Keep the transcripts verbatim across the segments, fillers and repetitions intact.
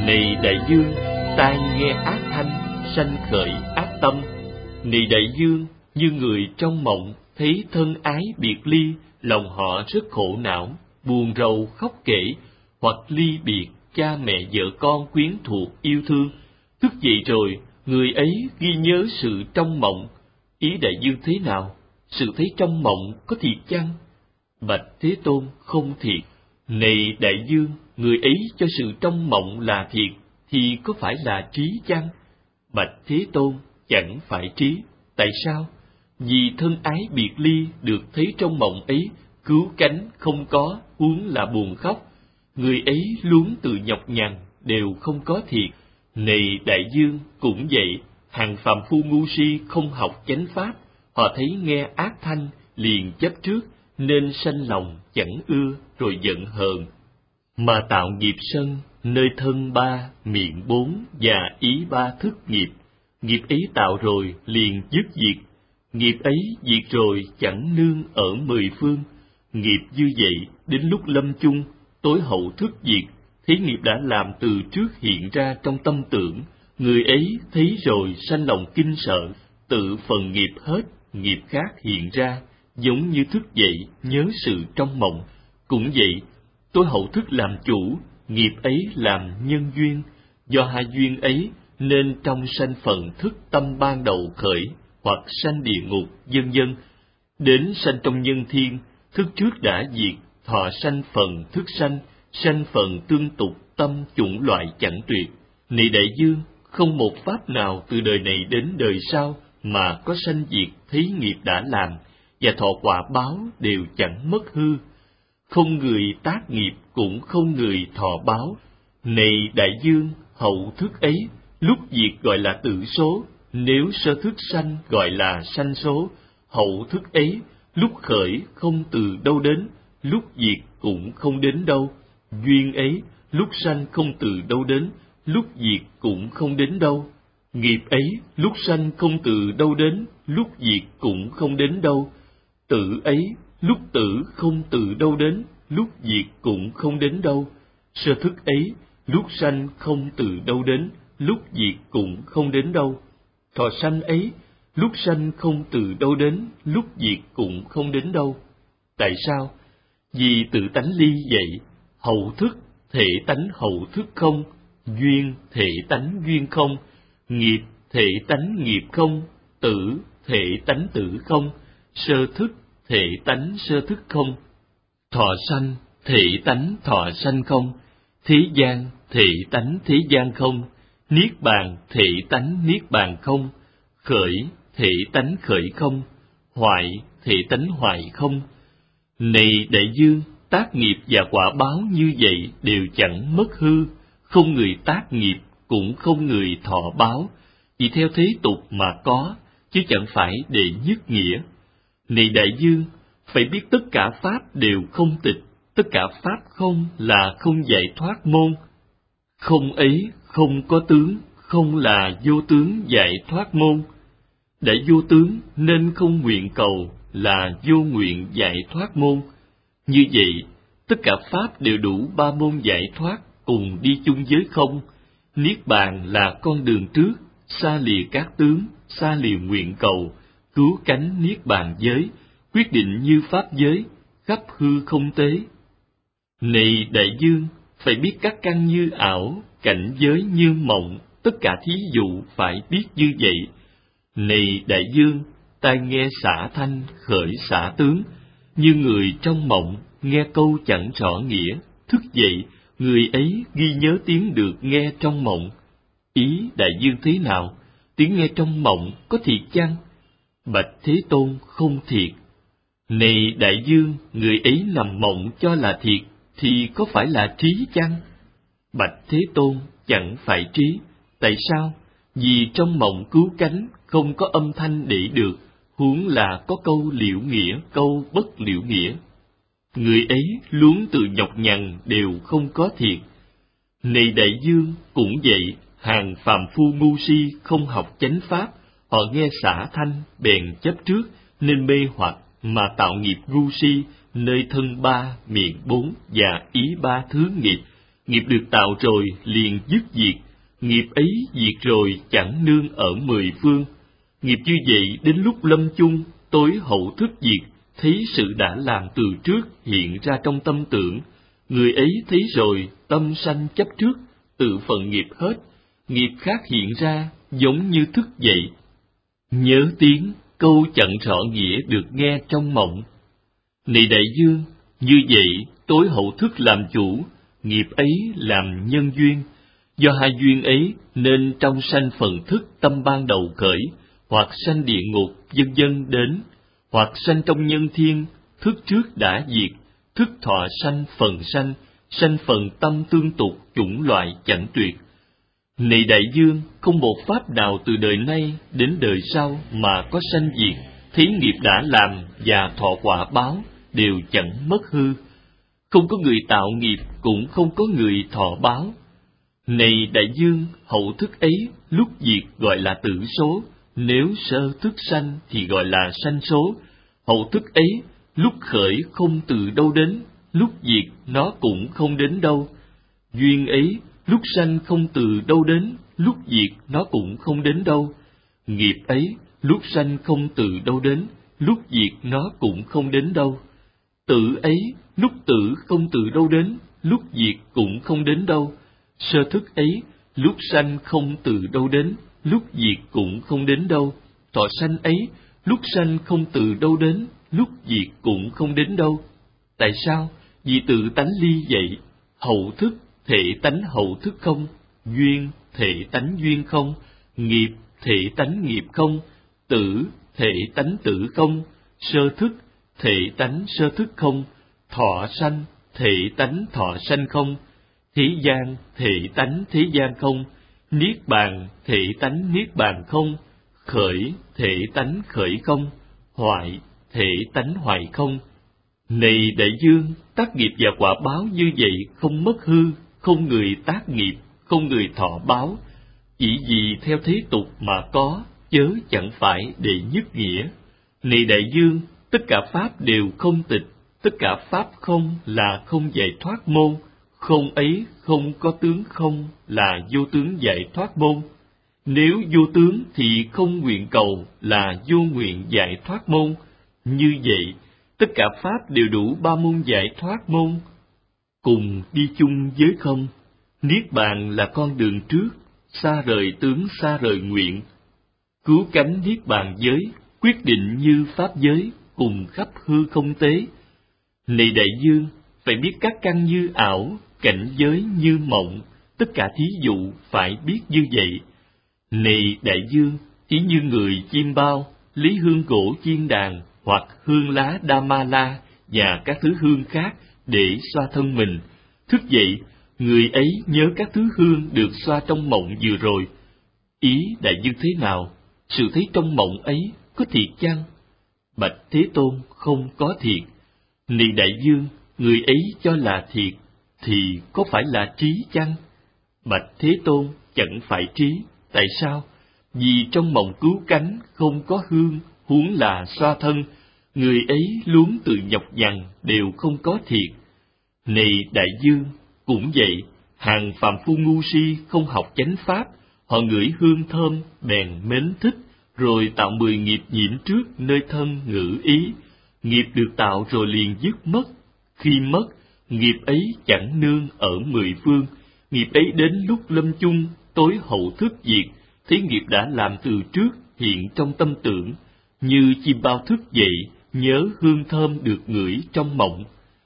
Này đại dương, tai nghe ác thanh, sanh khởi ác tâm. Này đại dương, như người trong mộng thấy thân ái biệt ly, lòng họ rất khổ não, buồn rầu khóc kể, hoặc ly biệt cha mẹ vợ con quyến thuộc yêu thương. Thức dậy rồi, người ấy ghi nhớ sự trong mộng. Ý đại dương thế nào? Sự thấy trong mộng có thiệt chăng? Bạch Thế Tôn, không thiệt. Này đại dương, người ấy cho sự trong mộng là thiệt, thì có phải là trí chăng? Bạch Thế Tôn, chẳng phải trí. Tại sao? Vì thân ái biệt ly được thấy trong mộng ấy, cứu cánh không có, huống là buồn khóc. Người ấy luống từ nhọc nhằn, đều không có thiệt. Này đại dương, cũng vậy, hàng phàm phu ngu si không học chánh pháp, họ thấy nghe ác thanh, liền chấp trước, nên sanh lòng chẳng ưa, rồi giận hờn, mà tạo nghiệp sân, nơi thân ba, miệng bốn và ý ba thức nghiệp. Nghiệp ấy tạo rồi liền dứt diệt, nghiệp ấy diệt rồi chẳng nương ở mười phương. Nghiệp như vậy, đến lúc lâm chung, tối hậu thức diệt, thấy nghiệp đã làm từ trước hiện ra trong tâm tưởng, người ấy thấy rồi sanh lòng kinh sợ, tự phần nghiệp hết, nghiệp khác hiện ra, giống như thức dậy nhớ sự trong mộng. Cũng vậy, tối hậu thức làm chủ, nghiệp ấy làm nhân duyên, do hai duyên ấy nên trong sanh phần thức tâm ban đầu khởi, hoặc sanh địa ngục, vân vân. Đến sanh trong nhân thiên, thức trước đã diệt, thọ sanh phần thức sanh, sanh phần tương tục, tâm chủng loại chẳng tuyệt. Này đại dương, không một pháp nào từ đời này đến đời sau mà có sanh diệt thấy nghiệp đã làm, và thọ quả báo đều chẳng mất hư. Không người tác nghiệp cũng không người thọ báo. Này đại dương, hậu thức ấy, lúc diệt gọi là tự số, nếu sơ thức sanh gọi là sanh số. Hậu thức ấy, lúc khởi không từ đâu đến, lúc diệt cũng không đến đâu. Duyên ấy, lúc sanh không từ đâu đến, lúc diệt cũng không đến đâu. Nghiệp ấy, lúc sanh không từ đâu đến, lúc diệt cũng không đến đâu. Tử ấy, lúc tử không từ đâu đến, lúc diệt cũng không đến đâu. Sơ thức ấy, lúc sanh không từ đâu đến, lúc diệt cũng không đến đâu. Thọ sanh ấy, lúc sanh không từ đâu đến, lúc diệt cũng không đến đâu. Tại sao? Vì tự tánh ly vậy, hậu thức thể tánh hậu thức không, duyên thể tánh duyên không, nghiệp thể tánh nghiệp không, tử thể tánh tử không, sơ thức thể tánh sơ thức không, thọ sanh thể tánh thọ sanh không, thế gian thể tánh thế gian không, niết bàn thể tánh niết bàn không, khởi thể tánh khởi không, hoại thể tánh hoại không. Này đại dương, tác nghiệp và quả báo như vậy đều chẳng mất hư, không người tác nghiệp cũng không người thọ báo, vì theo thế tục mà có, chứ chẳng phải để nhất nghĩa. Này đại dương, phải biết tất cả pháp đều không tịch, tất cả pháp không là không giải thoát môn. Không ấy không có tướng, không là vô tướng giải thoát môn. Đã vô tướng nên không nguyện cầu, là vô nguyện giải thoát môn. Như vậy, tất cả pháp đều đủ ba môn giải thoát, cùng đi chung với không. Niết bàn là con đường trước, xa lìa các tướng, xa lìa nguyện cầu, cứu cánh niết bàn giới, quyết định như pháp giới, khắp hư không tế. Này đại dương, phải biết các căn như ảo, cảnh giới như mộng, tất cả thí dụ phải biết như vậy. Này đại dương, tai nghe xả thanh khởi xả tướng, như người trong mộng, nghe câu chẳng rõ nghĩa, thức dậy, người ấy ghi nhớ tiếng được nghe trong mộng. Ý đại dương thế nào? Tiếng nghe trong mộng có thiệt chăng? Bạch Thế Tôn, không thiệt. Này đại dương, người ấy nằm mộng cho là thiệt, thì có phải là trí chăng? Bạch Thế Tôn, chẳng phải trí. Tại sao? Vì trong mộng cứu cánh không có âm thanh để được, huống là có câu liễu nghĩa, câu bất liễu nghĩa. Người ấy luống từ nhọc nhằn đều không có thiệt. Này đại dương, cũng vậy, hàng phàm phu ngu si không học chánh pháp, họ nghe xả thanh bèn chấp trước, nên mê hoặc mà tạo nghiệp ngu si, nơi thân ba, miệng bốn và ý ba thứ nghiệp. Nghiệp được tạo rồi liền dứt diệt, nghiệp ấy diệt rồi chẳng nương ở mười phương. Nghiệp như vậy đến lúc lâm chung, tối hậu thức diệt, thấy sự đã làm từ trước hiện ra trong tâm tưởng. Người ấy thấy rồi, tâm sanh chấp trước, tự phận nghiệp hết, nghiệp khác hiện ra, giống như thức dậy. Nhớ tiếng, câu chẳng rõ nghĩa được nghe trong mộng. Này đại dương, như vậy tối hậu thức làm chủ, nghiệp ấy làm nhân duyên. Do hai duyên ấy nên trong sanh phần thức tâm ban đầu khởi, hoặc sanh địa ngục vân vân đến, hoặc sanh trong nhân thiên, thức trước đã diệt, thức thọ sanh phần sanh, sanh phần tâm tương tục chủng loại chẳng tuyệt. Này đại dương, không một pháp nào từ đời nay đến đời sau mà có sanh diệt, thấy nghiệp đã làm và thọ quả báo đều chẳng mất hư. Không có người tạo nghiệp, cũng không có người thọ báo. Này đại dương, hậu thức ấy lúc diệt gọi là tử số, nếu sơ thức sanh thì gọi là sanh số. Hậu thức ấy lúc khởi không từ đâu đến, lúc diệt nó cũng không đến đâu. Duyên ấy lúc sanh không từ đâu đến, lúc diệt nó cũng không đến đâu. Nghiệp ấy lúc sanh không từ đâu đến, lúc diệt nó cũng không đến đâu. Tử ấy lúc tử không từ đâu đến, lúc diệt cũng không đến đâu. Sơ thức ấy lúc sanh không từ đâu đến, lúc diệt cũng không đến đâu. Thọ sanh ấy lúc sanh không từ đâu đến, lúc diệt cũng không đến đâu. Tại sao? Vì tự tánh ly vậy. Hậu thức thể tánh hậu thức không, duyên thể tánh duyên không, nghiệp thể tánh nghiệp không, tử thể tánh tử không, sơ thức thể tánh sơ thức không, thọ sanh thể tánh thọ sanh không, thế gian thể tánh thế gian không, niết bàn thể tánh niết bàn không, khởi thể tánh khởi không, hoại thể tánh hoại không. Này đại dương, tác nghiệp và quả báo như vậy không mất hư, không người tác nghiệp, không người thọ báo, chỉ vì theo thế tục mà có, chớ chẳng phải để nhất nghĩa. Này đại dương, tất cả pháp đều không tịch, tất cả pháp không là không giải thoát môn, không ấy không có tướng không là vô tướng giải thoát môn. Nếu vô tướng thì không nguyện cầu là vô nguyện giải thoát môn. Như vậy, tất cả pháp đều đủ ba môn giải thoát môn, cùng đi chung với không. Niết bàn là con đường trước, xa rời tướng xa rời nguyện. Cứu cánh niết bàn giới, quyết định như pháp giới, cùng khắp hư không tế. Này đại dương, phải biết các căn như ảo, cảnh giới như mộng, tất cả thí dụ phải biết như vậy. Này đại dương, chỉ như người chim bao, lấy hương gỗ chiên đàn, hoặc hương lá đa-ma-la và các thứ hương khác để xoa thân mình. Thức dậy, người ấy nhớ các thứ hương được xoa trong mộng vừa rồi. Ý đại dương thế nào? Sự thấy trong mộng ấy có thiệt chăng? Bạch Thế Tôn, không có thiệt. Này đại dương, người ấy cho là thiệt, thì có phải là trí chăng? Bạch Thế Tôn, chẳng phải trí. Tại sao? Vì trong mộng cứu cánh không có hương, huống là xoa thân, người ấy luống từ nhọc nhằn đều không có thiệt. Này đại dương, cũng vậy, hàng phàm phu ngu si không học chánh pháp, họ ngửi hương thơm bèn mến thích, rồi tạo mười nghiệp nhiễm trước nơi thân ngữ ý. Nghiệp được tạo rồi liền dứt mất. Khi mất, nghiệp ấy chẳng nương ở mười phương. Nghiệp ấy đến lúc lâm chung, tối hậu thức diệt, thấy nghiệp đã làm từ trước hiện trong tâm tưởng. Như chim bao thức dậy, nhớ hương thơm được ngửi trong mộng.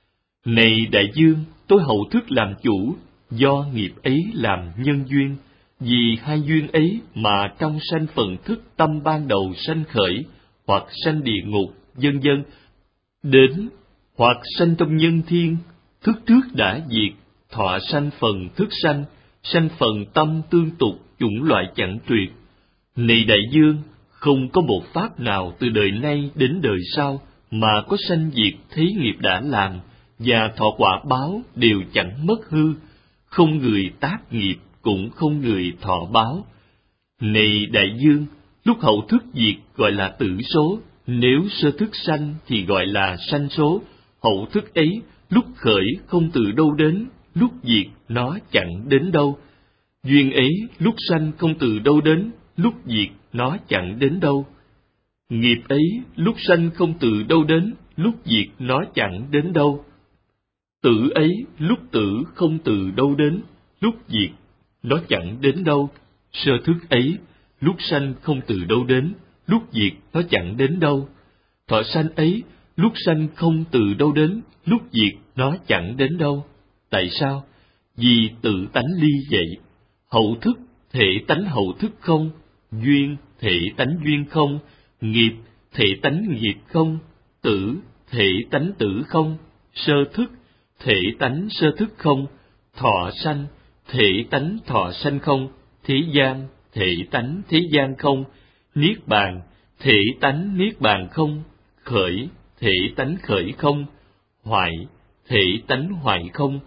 Này đại dương, tối hậu thức làm chủ, do nghiệp ấy làm nhân duyên. Vì hai duyên ấy mà trong sanh phần thức tâm ban đầu sanh khởi, hoặc sanh địa ngục, vân vân đến, hoặc sanh trong nhân thiên, thức trước đã diệt, thọ sanh phần thức sanh, sanh phần tâm tương tục chủng loại chẳng tuyệt. Này đại dương, không có một pháp nào từ đời nay đến đời sau mà có sanh diệt thấy nghiệp đã làm, và thọ quả báo đều chẳng mất hư, không người tác nghiệp, cũng không người thọ báo. Này đại dương, lúc hậu thức diệt gọi là tử số, nếu sơ thức sanh thì gọi là sanh số. Hậu thức ấy lúc khởi không từ đâu đến, lúc diệt nó chẳng đến đâu. Duyên ấy lúc sanh không từ đâu đến, lúc diệt nó chẳng đến đâu. Nghiệp ấy lúc sanh không từ đâu đến, lúc diệt nó chẳng đến đâu. Tử ấy lúc tử không từ đâu đến, lúc diệt nó chẳng đến đâu. Sơ thức ấy lúc sanh không từ đâu đến, lúc diệt nó chẳng đến đâu. Thọ sanh ấy lúc sanh không từ đâu đến, lúc diệt nó chẳng đến đâu. Tại sao? Vì tự tánh ly vậy. Hậu thức thể tánh hậu thức không, duyên thể tánh duyên không, nghiệp thể tánh nghiệp không, tử thể tánh tử không, sơ thức thể tánh sơ thức không, thọ sanh thể tánh thọ sanh không, thế gian thể tánh thế gian không, niết bàn thể tánh niết bàn không, khởi thể tánh khởi không, hoại thể tánh hoại không.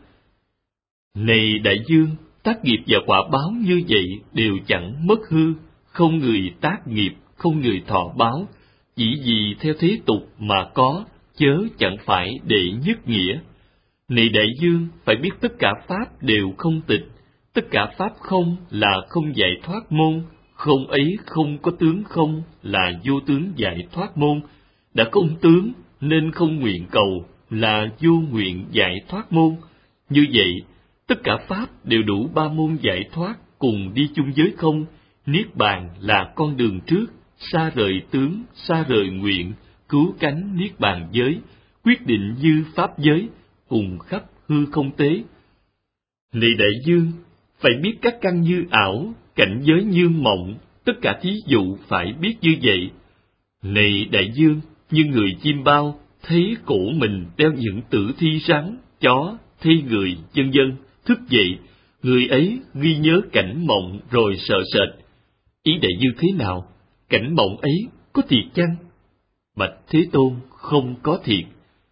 Này đại dương, tác nghiệp và quả báo như vậy đều chẳng mất hư, không người tác nghiệp, không người thọ báo, chỉ vì theo thế tục mà có, chớ chẳng phải đệ nhất nghĩa. Này đại dương, phải biết tất cả pháp đều không tịch, tất cả pháp không là không giải thoát môn, không ấy không có tướng không là vô tướng giải thoát môn, đã không tướng nên không nguyện cầu là vô nguyện giải thoát môn. Như vậy, tất cả pháp đều đủ ba môn giải thoát cùng đi chung với không. Niết bàn là con đường trước, xa rời tướng, xa rời nguyện, cứu cánh niết bàn giới, quyết định như pháp giới, cùng khắp hư không tế. Này đại dương, phải biết các căn như ảo, cảnh giới như mộng, tất cả thí dụ phải biết như vậy. Này đại dương, như người chim bao, thấy cổ mình đeo những tử thi rắn, chó, thi người, vân vân, thức dậy, người ấy ghi nhớ cảnh mộng rồi sợ sệt. Ý đại dương thế nào? Cảnh mộng ấy có thiệt chăng? Bạch Thế Tôn, không có thiệt.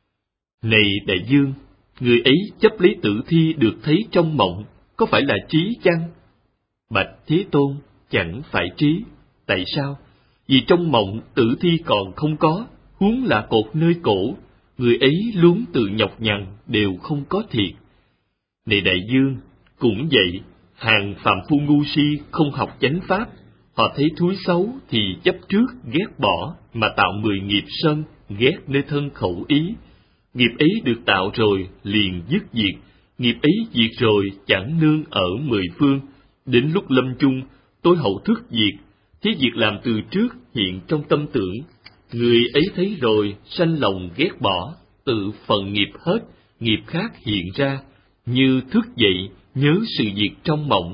Này đại dương, người ấy chấp lấy tử thi được thấy trong mộng, có phải là trí chăng? Bạch Thế Tôn, chẳng phải trí. Tại sao? Vì trong mộng tử thi còn không có, huống là cột nơi cổ, người ấy luống tự nhọc nhằn đều không có thiệt. Này đại dương, cũng vậy, hàng phàm phu ngu si không học chánh pháp, họ thấy thúi xấu thì chấp trước ghét bỏ mà tạo mười nghiệp sân, ghét nơi thân khẩu ý. Nghiệp ấy được tạo rồi liền dứt diệt, nghiệp ấy diệt rồi chẳng nương ở mười phương. Đến lúc lâm chung, tối hậu thức diệt, thế việc làm từ trước hiện trong tâm tưởng. Người ấy thấy rồi sanh lòng ghét bỏ, tự phần nghiệp hết, nghiệp khác hiện ra, như thức dậy nhớ sự việc trong mộng.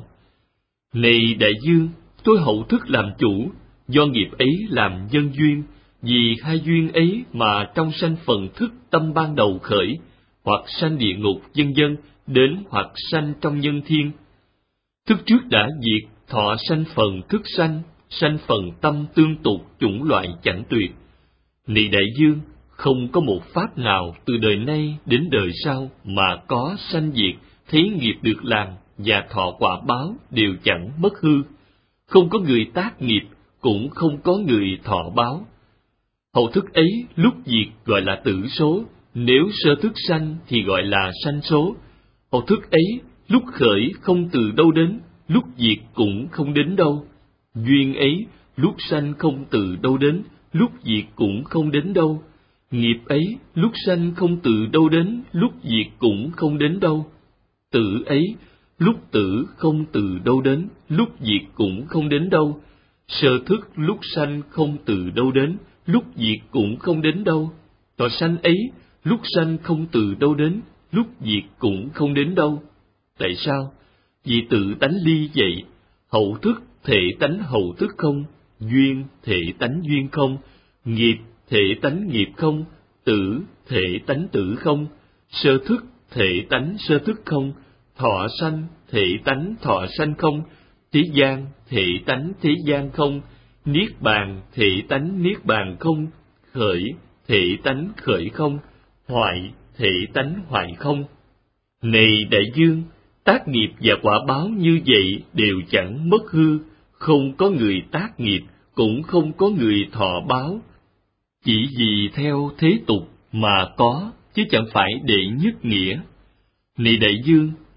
Này đại dương, tôi hậu thức làm chủ, do nghiệp ấy làm nhân duyên, vì hai duyên ấy mà trong sanh phần thức tâm ban đầu khởi, hoặc sanh địa ngục vân vân, đến hoặc sanh trong nhân thiên. Thức trước đã diệt, thọ sanh phần thức sanh, sanh phần tâm tương tục chủng loại chẳng tuyệt. Này đại dương, không có một pháp nào từ đời nay đến đời sau mà có sanh diệt, thấy nghiệp được làm và thọ quả báo đều chẳng mất hư. Không có người tác nghiệp, cũng không có người thọ báo. Hậu thức ấy lúc diệt gọi là tử số, nếu sơ thức sanh thì gọi là sanh số. Hậu thức ấy lúc khởi không từ đâu đến, lúc diệt cũng không đến đâu. Duyên ấy lúc sanh không từ đâu đến, lúc diệt cũng không đến đâu. Nghiệp ấy lúc sanh không từ đâu đến, lúc diệt cũng không đến đâu. Tử ấy lúc tử không từ đâu đến, lúc diệt cũng không đến đâu. Sơ thức lúc sanh không từ đâu đến, lúc diệt cũng không đến đâu. Thọ sanh ấy lúc sanh không từ đâu đến, lúc diệt cũng không đến đâu. Tại sao? Vì tự tánh ly vậy. Hậu thức thể tánh hậu thức không, duyên thể tánh duyên không, nghiệp thể tánh nghiệp không, tử thể tánh tử không, sơ thức thể tánh sơ thức không, thọ sanh thể tánh thọ sanh không, thế gian thể tánh thế gian không, niết bàn thể tánh niết bàn không, khởi thể tánh khởi không, hoại thể tánh hoại không. Này đại dương, tác nghiệp và quả báo như vậy đều chẳng mất hư, không có người tác nghiệp, cũng không có người thọ báo. Chỉ vì theo thế tục mà có, chứ chẳng phải đệ nhất nghĩa. Này đại dương,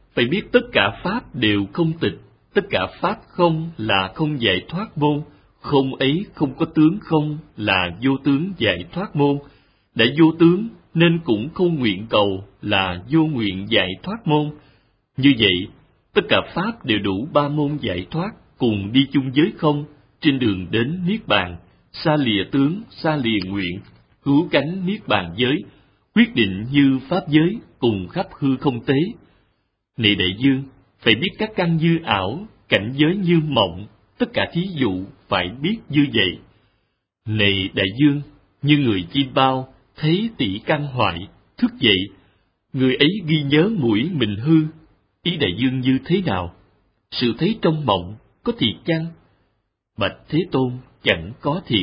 phải biết tất cả pháp đều không tịch, tất cả pháp không là không giải thoát môn, không ấy không có tướng không là vô tướng giải thoát môn, đã vô tướng nên cũng không nguyện cầu là vô nguyện giải thoát môn. Như vậy, tất cả pháp đều đủ ba môn giải thoát, cùng đi chung với không, trên đường đến Niết Bàn, xa lìa tướng, xa lìa nguyện, cứu cánh Niết Bàn giới, quyết định như pháp giới, cùng khắp hư không tế. Này đại dương, phải biết các căn như ảo, cảnh giới như mộng, tất cả thí dụ phải biết như vậy. Này đại dương, như người chim bao, thấy tỷ căn hoại, thức dậy, người ấy ghi nhớ mũi mình hư. Ý đại dương như thế nào? Sự thấy trong mộng có thiệt chăng? Bạch Thế Tôn, chẳng có thiệt.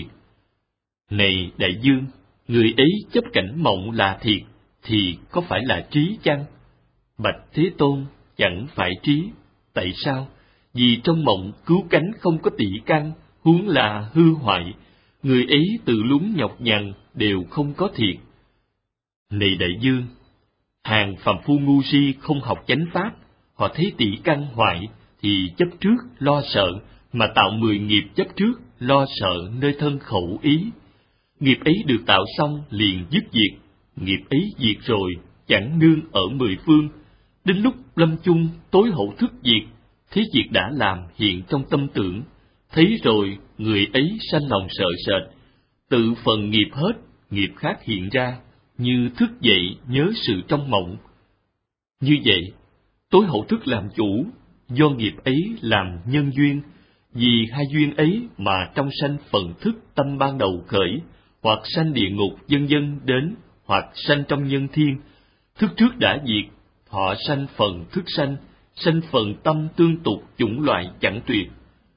Này đại dương, người ấy chấp cảnh mộng là thiệt, thì có phải là trí chăng? Bạch Thế Tôn, chẳng phải trí. Tại sao? Vì trong mộng cứu cánh không có tỷ căn, huống là hư hoại, người ấy tự lún nhọc nhằn đều không có thiệt. Này đại dương, hàng phàm phu ngu si không học chánh pháp, họ thấy tỷ căn hoại thì chấp trước lo sợ, mà tạo mười nghiệp chấp trước lo sợ nơi thân khẩu ý. Nghiệp ấy được tạo xong liền dứt diệt, nghiệp ấy diệt rồi chẳng nương ở mười phương. Đến lúc lâm chung tối hậu thức diệt, thế việc đã làm hiện trong tâm tưởng, thấy rồi người ấy sanh lòng sợ sệt, tự phần nghiệp hết, nghiệp khác hiện ra, như thức dậy nhớ sự trong mộng. Như vậy, tối hậu thức làm chủ, do nghiệp ấy làm nhân duyên, vì hai duyên ấy mà trong sanh phần thức tâm ban đầu khởi, hoặc sanh địa ngục vân vân đến, hoặc sanh trong nhân thiên. Thức trước đã diệt, thọ sanh phần thức sanh, sanh phần tâm tương tục chủng loại chẳng tuyệt.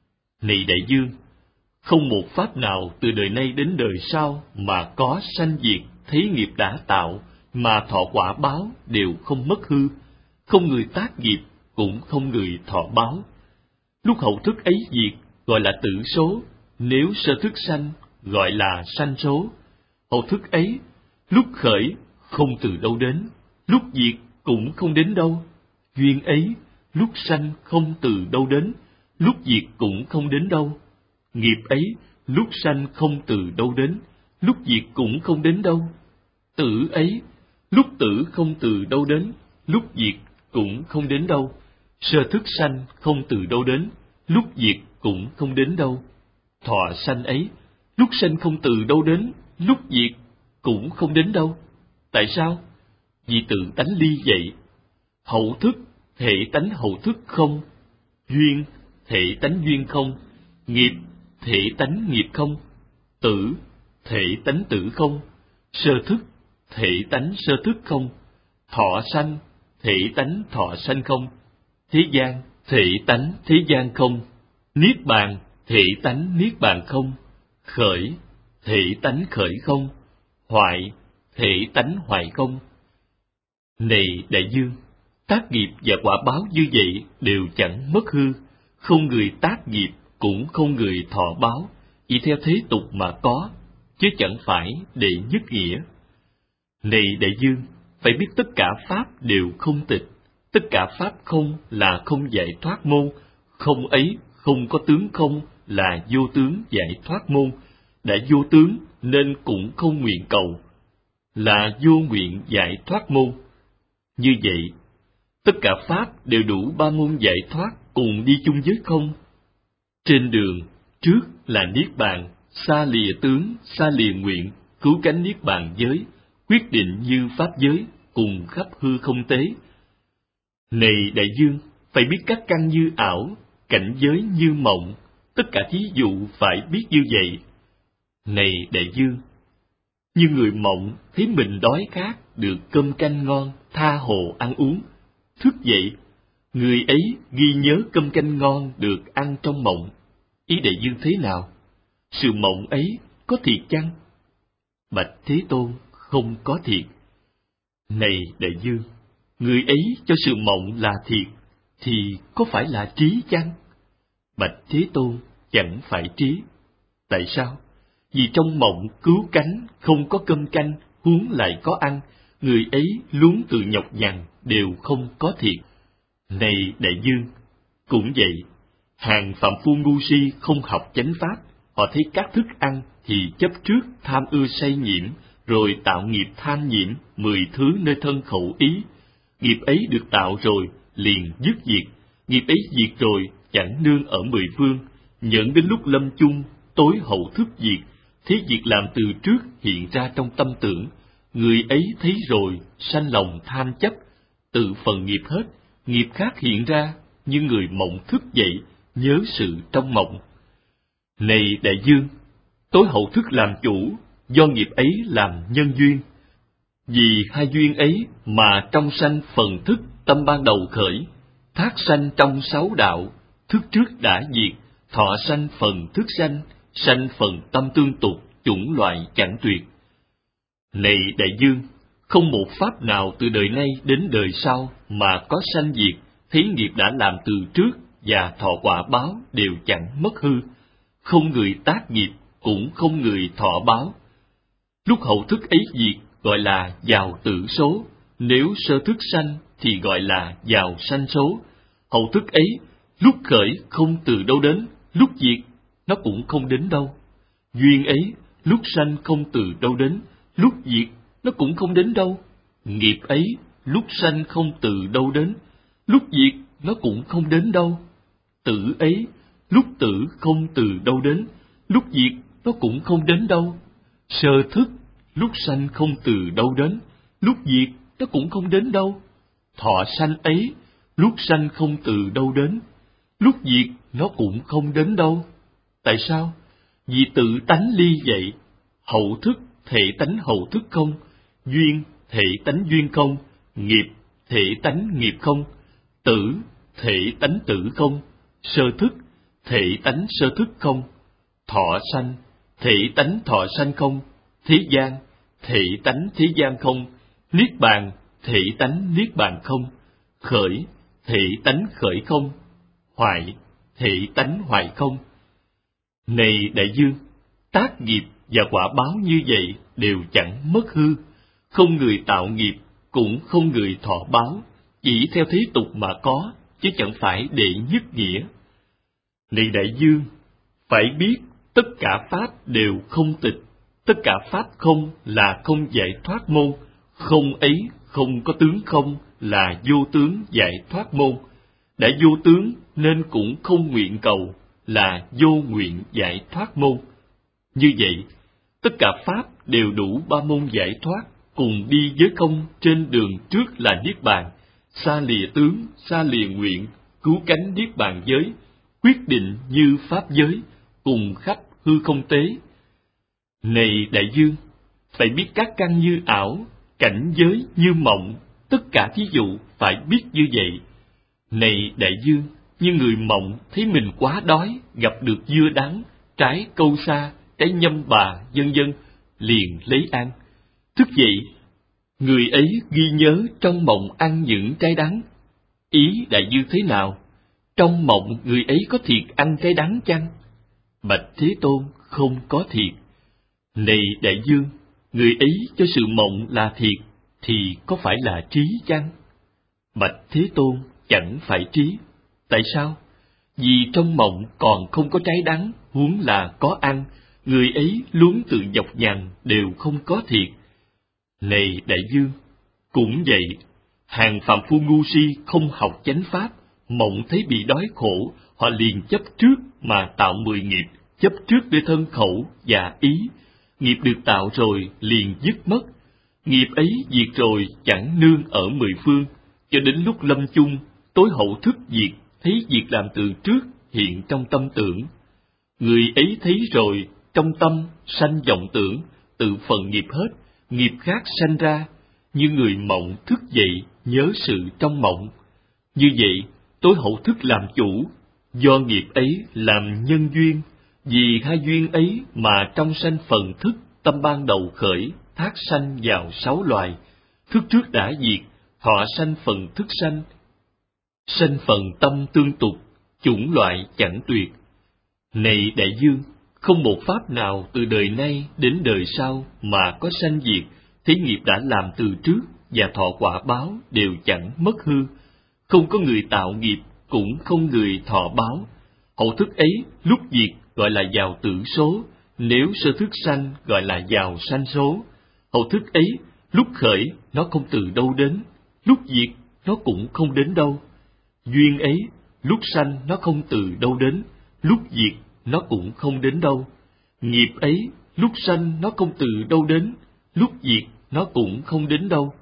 Này đại dương, không một pháp nào từ đời nay đến đời sau mà có sanh diệt, thấy nghiệp đã tạo, mà thọ quả báo đều không mất hư, không người tác nghiệp, cũng không người thọ báo. Lúc hậu thức ấy diệt, gọi là tử số, nếu sơ thức sanh, gọi là sanh số. Hậu thức ấy, lúc khởi, không từ đâu đến, lúc diệt cũng không đến đâu. Duyên ấy, lúc sanh không từ đâu đến, lúc diệt cũng không đến đâu. Nghiệp ấy, lúc sanh không từ đâu đến, lúc diệt cũng không đến đâu. Tử ấy, lúc tử không từ đâu đến, lúc diệt cũng không đến đâu. Sơ thức sanh không từ đâu đến, lúc diệt cũng không đến đâu. Thọ sanh ấy, lúc sanh không từ đâu đến, lúc diệt cũng không đến đâu. Tại sao? Vì tự tánh ly vậy. Hậu thức, thể tánh hậu thức không. Duyên, thể tánh duyên không. Nghiệp, thể tánh nghiệp không. Tử, thể tánh tử không. Sơ thức, thể tánh sơ thức không. Thọ sanh, thể tánh thọ sanh không. Thế gian, thể tánh thế gian không. Niết bàn, thể tánh niết bàn không. Khởi, thể tánh khởi không. Hoại, thể tánh hoại không. Này đại dương, tác nghiệp và quả báo như vậy đều chẳng mất hư, không người tác nghiệp cũng không người thọ báo, chỉ theo thế tục mà có, chứ chẳng phải để nhất nghĩa. Này đại dương, phải biết tất cả pháp đều không tịch, tất cả pháp không là không giải thoát môn, không ấy không có tướng không là vô tướng giải thoát môn, đã vô tướng nên cũng không nguyện cầu, là vô nguyện giải thoát môn. Như vậy, tất cả pháp đều đủ ba môn giải thoát, cùng đi chung với không. Trên đường, trước là Niết Bàn, xa lìa tướng, xa lìa nguyện, cứu cánh Niết Bàn giới, quyết định như pháp giới, cùng khắp hư không tế. Này đại dương, phải biết các căn như ảo, cảnh giới như mộng, tất cả thí dụ phải biết như vậy. Này đại dương, như người mộng thấy mình đói khát, được cơm canh ngon, tha hồ ăn uống, thức dậy, người ấy ghi nhớ cơm canh ngon được ăn trong mộng. Ý đại dương thế nào? Sự mộng ấy có thiệt chăng? Bạch Thế Tôn, không có thiệt. Này đại dương, người ấy cho sự mộng là thiệt, thì có phải là trí chăng? Bạch Thế Tôn, chẳng phải trí. Tại sao? Vì trong mộng cứu cánh không có cơm canh, huống lại có ăn, người ấy luống tự nhọc nhằn đều không có thiệt. Này đại dương, cũng vậy, hàng phàm phu ngu si không học chánh pháp, họ thấy các thức ăn thì chấp trước tham ưa say nhiễm, rồi tạo nghiệp tham nhiễm mười thứ nơi thân khẩu ý. Nghiệp ấy được tạo rồi, liền dứt diệt, nghiệp ấy diệt rồi, chẳng nương ở mười phương, nhẫn đến lúc lâm chung, tối hậu thức diệt, thế việc làm từ trước hiện ra trong tâm tưởng, người ấy thấy rồi, sanh lòng tham chấp, tự phần nghiệp hết, nghiệp khác hiện ra, như người mộng thức dậy, nhớ sự trong mộng. Này đại dương, tối hậu thức làm chủ, do nghiệp ấy làm nhân duyên. Vì hai duyên ấy mà trong sanh phần thức tâm ban đầu khởi, thác sanh trong sáu đạo, thức trước đã diệt, thọ sanh phần thức sanh, sanh phần tâm tương tục, chủng loại chẳng tuyệt. Này đại dương, không một pháp nào từ đời nay đến đời sau mà có sanh diệt, thấy nghiệp đã làm từ trước và thọ quả báo đều chẳng mất hư, không người tác nghiệp, cũng không người thọ báo. Lúc hậu thức ấy diệt gọi là vào tử số, nếu sơ thức sanh thì gọi là vào sanh số. Hậu thức ấy lúc khởi không từ đâu đến, lúc diệt nó cũng không đến đâu. Duyên ấy lúc sanh không từ đâu đến, lúc diệt nó cũng không đến đâu. Nghiệp ấy lúc sanh không từ đâu đến, lúc diệt nó cũng không đến đâu. Tử ấy lúc tử không từ đâu đến, lúc diệt nó cũng không đến đâu. Sơ thức lúc sanh không từ đâu đến, lúc diệt nó cũng không đến đâu. Thọ sanh ấy lúc sanh không từ đâu đến, lúc diệt nó cũng không đến đâu. Tại sao? Vì tự tánh ly vậy. Hậu thức thể tánh hậu thức không, duyên thể tánh duyên không, nghiệp thể tánh nghiệp không, tử thể tánh tử không, sơ thức thể tánh sơ thức không, thọ sanh thể tánh thọ sanh không, thế gian thể tánh thế gian không, niết bàn thể tánh niết bàn không, khởi thể tánh khởi không, hoại thể tánh hoại không. Này đại dương, tác nghiệp và quả báo như vậy đều chẳng mất hư, không người tạo nghiệp, cũng không người thọ báo, chỉ theo thế tục mà có, chứ chẳng phải đệ nhất nghĩa. Này đại dương, phải biết tất cả pháp đều không tịch, tất cả pháp không là không giải thoát môn, không ấy không có tướng không là vô tướng giải thoát môn. Đã vô tướng nên cũng không nguyện cầu, là vô nguyện giải thoát môn. Như vậy, tất cả pháp đều đủ ba môn giải thoát, cùng đi với không trên đường trước là niết bàn, xa lìa tướng, xa lìa nguyện, cứu cánh niết bàn giới, quyết định như pháp giới, cùng khắp hư không tế. Này đại dương, phải biết các căn như ảo, cảnh giới như mộng, tất cả thí dụ phải biết như vậy. Này đại dương, như người mộng thấy mình quá đói, gặp được dưa đắng, trái câu sa, trái nhâm bà, vân vân, liền lấy ăn. Thức dậy, người ấy ghi nhớ trong mộng ăn những trái đắng. Ý đại dương thế nào? Trong mộng người ấy có thiệt ăn trái đắng chăng? Bạch Thế Tôn, không có thiệt. Này đại dương, người ấy cho sự mộng là thiệt, thì có phải là trí chăng? Bạch Thế Tôn, chẳng phải trí. Tại sao? Vì trong mộng còn không có trái đắng, huống là có ăn, người ấy luống tự nhọc nhằn đều không có thiệt. Này đại dương, cũng vậy, hàng phàm phu ngu si không học chánh pháp, mộng thấy bị đói khổ, họ liền chấp trước mà tạo mười nghiệp, chấp trước để thân khẩu và ý. Nghiệp được tạo rồi liền dứt mất, nghiệp ấy diệt rồi chẳng nương ở mười phương, cho đến lúc lâm chung, tối hậu thức diệt, thấy việc làm từ trước hiện trong tâm tưởng. Người ấy thấy rồi, trong tâm sanh vọng tưởng, tự phần nghiệp hết, nghiệp khác sanh ra, như người mộng thức dậy, nhớ sự trong mộng. Như vậy, tối hậu thức làm chủ, do nghiệp ấy làm nhân duyên, vì hai duyên ấy mà trong sanh phần thức, tâm ban đầu khởi, thác sanh vào sáu loài, thức trước đã diệt, thọ sanh phần thức sanh, sanh phần tâm tương tục, chủng loại chẳng tuyệt. Này đại dương, không một pháp nào từ đời nay đến đời sau mà có sanh diệt, thế nghiệp đã làm từ trước và thọ quả báo đều chẳng mất hư, không có người tạo nghiệp, cũng không người thọ báo. Hậu thức ấy lúc diệt gọi là vào tử số, nếu sơ thức sanh gọi là vào sanh số. Hậu thức ấy lúc khởi nó không từ đâu đến, lúc diệt nó cũng không đến đâu. Duyên ấy lúc sanh nó không từ đâu đến, lúc diệt nó cũng không đến đâu. Nghiệp ấy lúc sanh nó không từ đâu đến, lúc diệt nó cũng không đến đâu.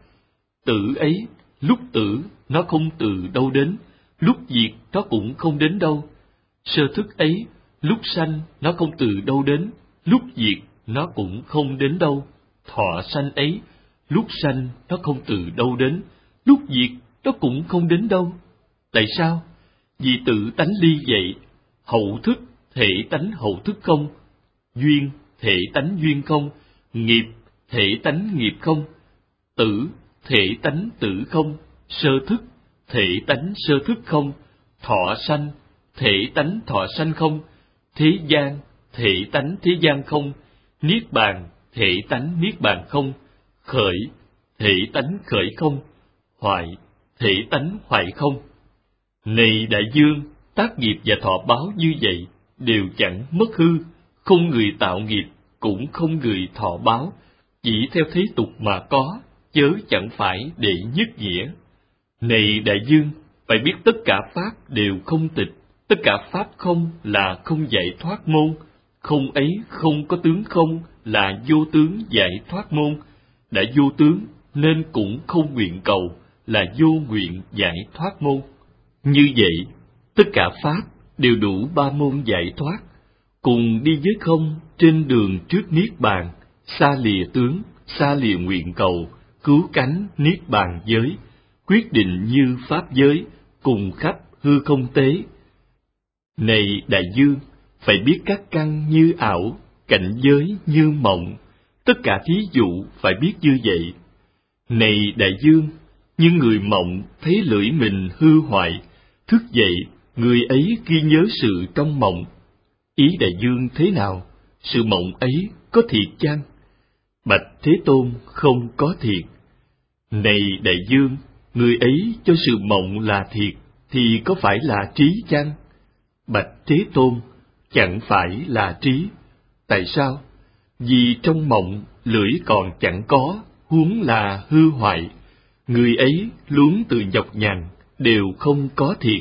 Tử ấy lúc tử nó không từ đâu đến, lúc diệt nó cũng không đến đâu. Sơ thức ấy lúc sanh nó không từ đâu đến, lúc diệt nó cũng không đến đâu. Thọ sanh ấy lúc sanh nó không từ đâu đến, lúc diệt nó cũng không đến đâu. Tại sao? Vì tự tánh ly vậy. Hậu thức thể tánh hậu thức không, duyên thể tánh duyên không, nghiệp thể tánh nghiệp không, tử thể tánh tử không, sơ thức thể tánh sơ thức không, thọ sanh thể tánh thọ sanh không, thế gian thể tánh thế gian không, niết bàn thể tánh niết bàn không, khởi thể tánh khởi không, hoại thể tánh hoại không. Này đại dương, tác nghiệp và thọ báo như vậy đều chẳng mất hư, không người tạo nghiệp, cũng không người thọ báo, chỉ theo thế tục mà có, chớ chẳng phải để nhất nghĩa. Này đại dương, phải biết tất cả pháp đều không tịch, tất cả pháp không là không giải thoát môn, không ấy không có tướng không là vô tướng giải thoát môn, đã vô tướng nên cũng không nguyện cầu, là vô nguyện giải thoát môn. Như vậy, tất cả pháp đều đủ ba môn giải thoát, cùng đi với không trên đường trước niết bàn, xa lìa tướng, xa lìa nguyện cầu, cứu cánh niết bàn giới, quyết định như pháp giới, cùng khắp hư không tế. Này đại dương, phải biết các căn như ảo, cảnh giới như mộng, tất cả thí dụ phải biết như vậy. Này đại dương, như người mộng thấy lưỡi mình hư hoại, thức dậy, người ấy ghi nhớ sự trong mộng. Ý đại dương thế nào? Sự mộng ấy có thiệt chăng? Bạch Thế Tôn, không có thiệt. Này đại dương, người ấy cho sự mộng là thiệt, thì có phải là trí chăng? Bạch Thế Tôn, chẳng phải là trí. Tại sao? Vì trong mộng lưỡi còn chẳng có, huống là hư hoại. Người ấy luống từ nhọc nhằn, đều không có thiệt.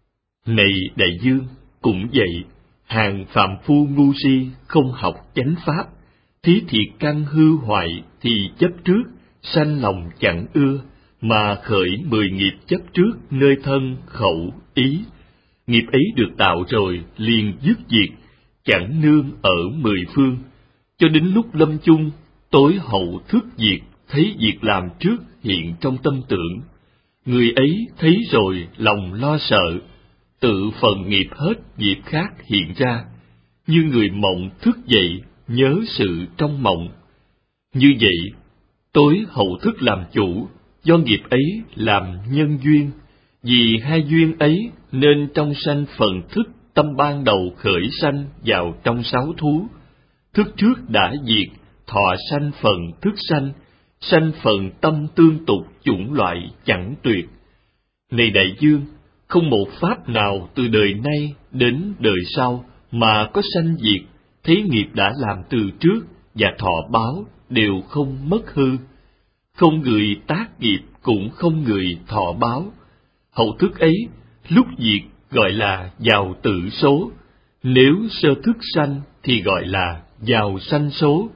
Này đại dương, cũng vậy, hàng phàm phu ngu si không học chánh pháp, thí thiệt căn hư hoại thì chấp trước, sanh lòng chẳng ưa, mà khởi mười nghiệp chấp trước nơi thân, khẩu, ý. Nghiệp ấy được tạo rồi liền dứt diệt, chẳng nương ở mười phương, cho đến lúc lâm chung, tối hậu thức diệt, thấy việc làm trước hiện trong tâm tưởng. Người ấy thấy rồi lòng lo sợ, tự phần nghiệp hết nghiệp khác hiện ra, như người mộng thức dậy nhớ sự trong mộng. Như vậy, tối hậu thức làm chủ, do nghiệp ấy làm nhân duyên, vì hai duyên ấy nên trong sanh phần thức tâm ban đầu khởi sanh vào trong sáu thú. Thức trước đã diệt, thọ sanh phần thức sanh, sanh phần tâm tương tục chủng loại chẳng tuyệt. Này đại dương, không một pháp nào từ đời nay đến đời sau mà có sanh diệt, thế nghiệp đã làm từ trước và thọ báo đều không mất hư. Không người tác nghiệp cũng không người thọ báo. Hậu thức ấy, lúc diệt gọi là vào tử số, nếu sơ thức sanh thì gọi là vào sanh số.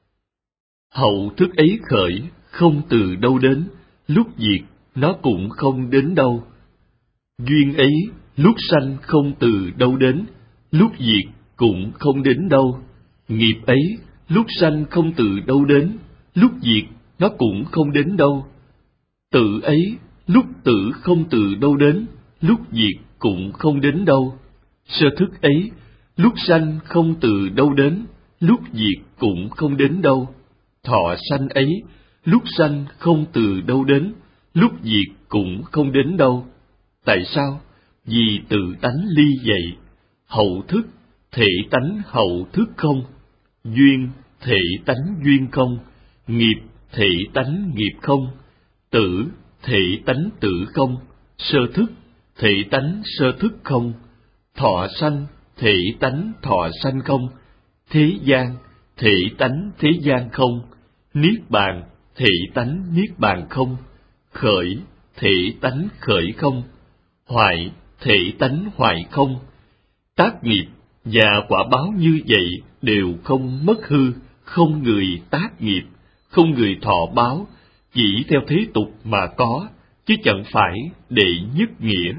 Hậu thức ấy khởi, không từ đâu đến, lúc diệt nó cũng không đến đâu. Duyên ấy, lúc sanh không từ đâu đến, lúc diệt cũng không đến đâu. Nghiệp ấy, lúc sanh không từ đâu đến, lúc diệt nó cũng không đến đâu. Tự ấy, lúc tử không từ đâu đến, lúc diệt cũng không đến đâu. Sơ thức ấy, lúc sanh không từ đâu đến, lúc diệt cũng không đến đâu. Thọ sanh ấy, lúc sanh không từ đâu đến, lúc diệt cũng không đến đâu. Tại sao? Vì tự tánh ly vậy. Hậu thức, thể tánh hậu thức không. Duyên, thể tánh duyên không. Nghiệp, thể tánh nghiệp không. Tử, thể tánh tử không. sơ thức, thể tánh sơ thức không. Thọ sanh, thể tánh thọ sanh không. Thế gian, thể tánh thế gian không. Niết bàn, thể tánh niết bàn không. Khởi, thể tánh khởi không. Hoại, thể tánh hoại không. Tác nghiệp và quả báo như vậy đều không mất hư, không người tác nghiệp, không người thọ báo, chỉ theo thế tục mà có, chứ chẳng phải đệ nhất nghĩa.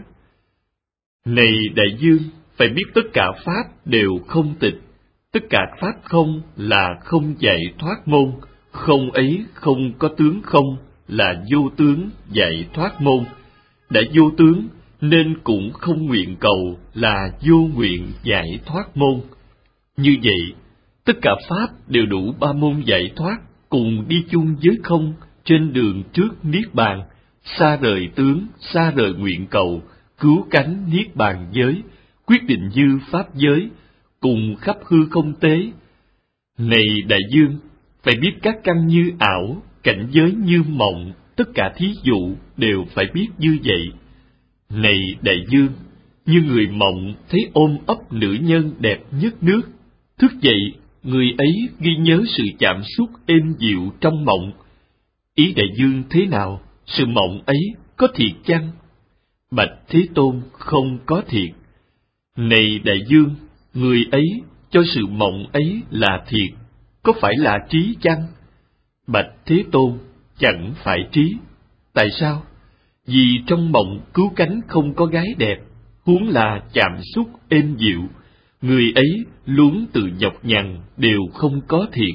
Này đại dương, phải biết tất cả pháp đều không tịch, tất cả pháp không là không giải thoát môn, không ấy không có tướng không là vô tướng giải thoát môn. Đã vô tướng nên cũng không nguyện cầu là vô nguyện giải thoát môn. Như vậy, tất cả pháp đều đủ ba môn giải thoát, cùng đi chung với không trên đường trước niết bàn, xa rời tướng, xa rời nguyện cầu, cứu cánh niết bàn giới, quyết định như pháp giới, cùng khắp hư không tế. Này đại dương, phải biết các căn như ảo, cảnh giới như mộng, tất cả thí dụ đều phải biết như vậy. Này đại dương, như người mộng thấy ôm ấp nữ nhân đẹp nhất nước, thức dậy, người ấy ghi nhớ sự chạm xúc êm dịu trong mộng. Ý đại dương thế nào, sự mộng ấy có thiệt chăng? Bạch Thế Tôn, không có thiệt. Này đại dương, người ấy cho sự mộng ấy là thiệt, có phải là trí chăng? Bạch Thế Tôn, chẳng phải trí. Tại sao? Vì trong mộng cứu cánh không có gái đẹp, huống là chạm xúc êm dịu, người ấy luống từ nhọc nhằn đều không có thiệt.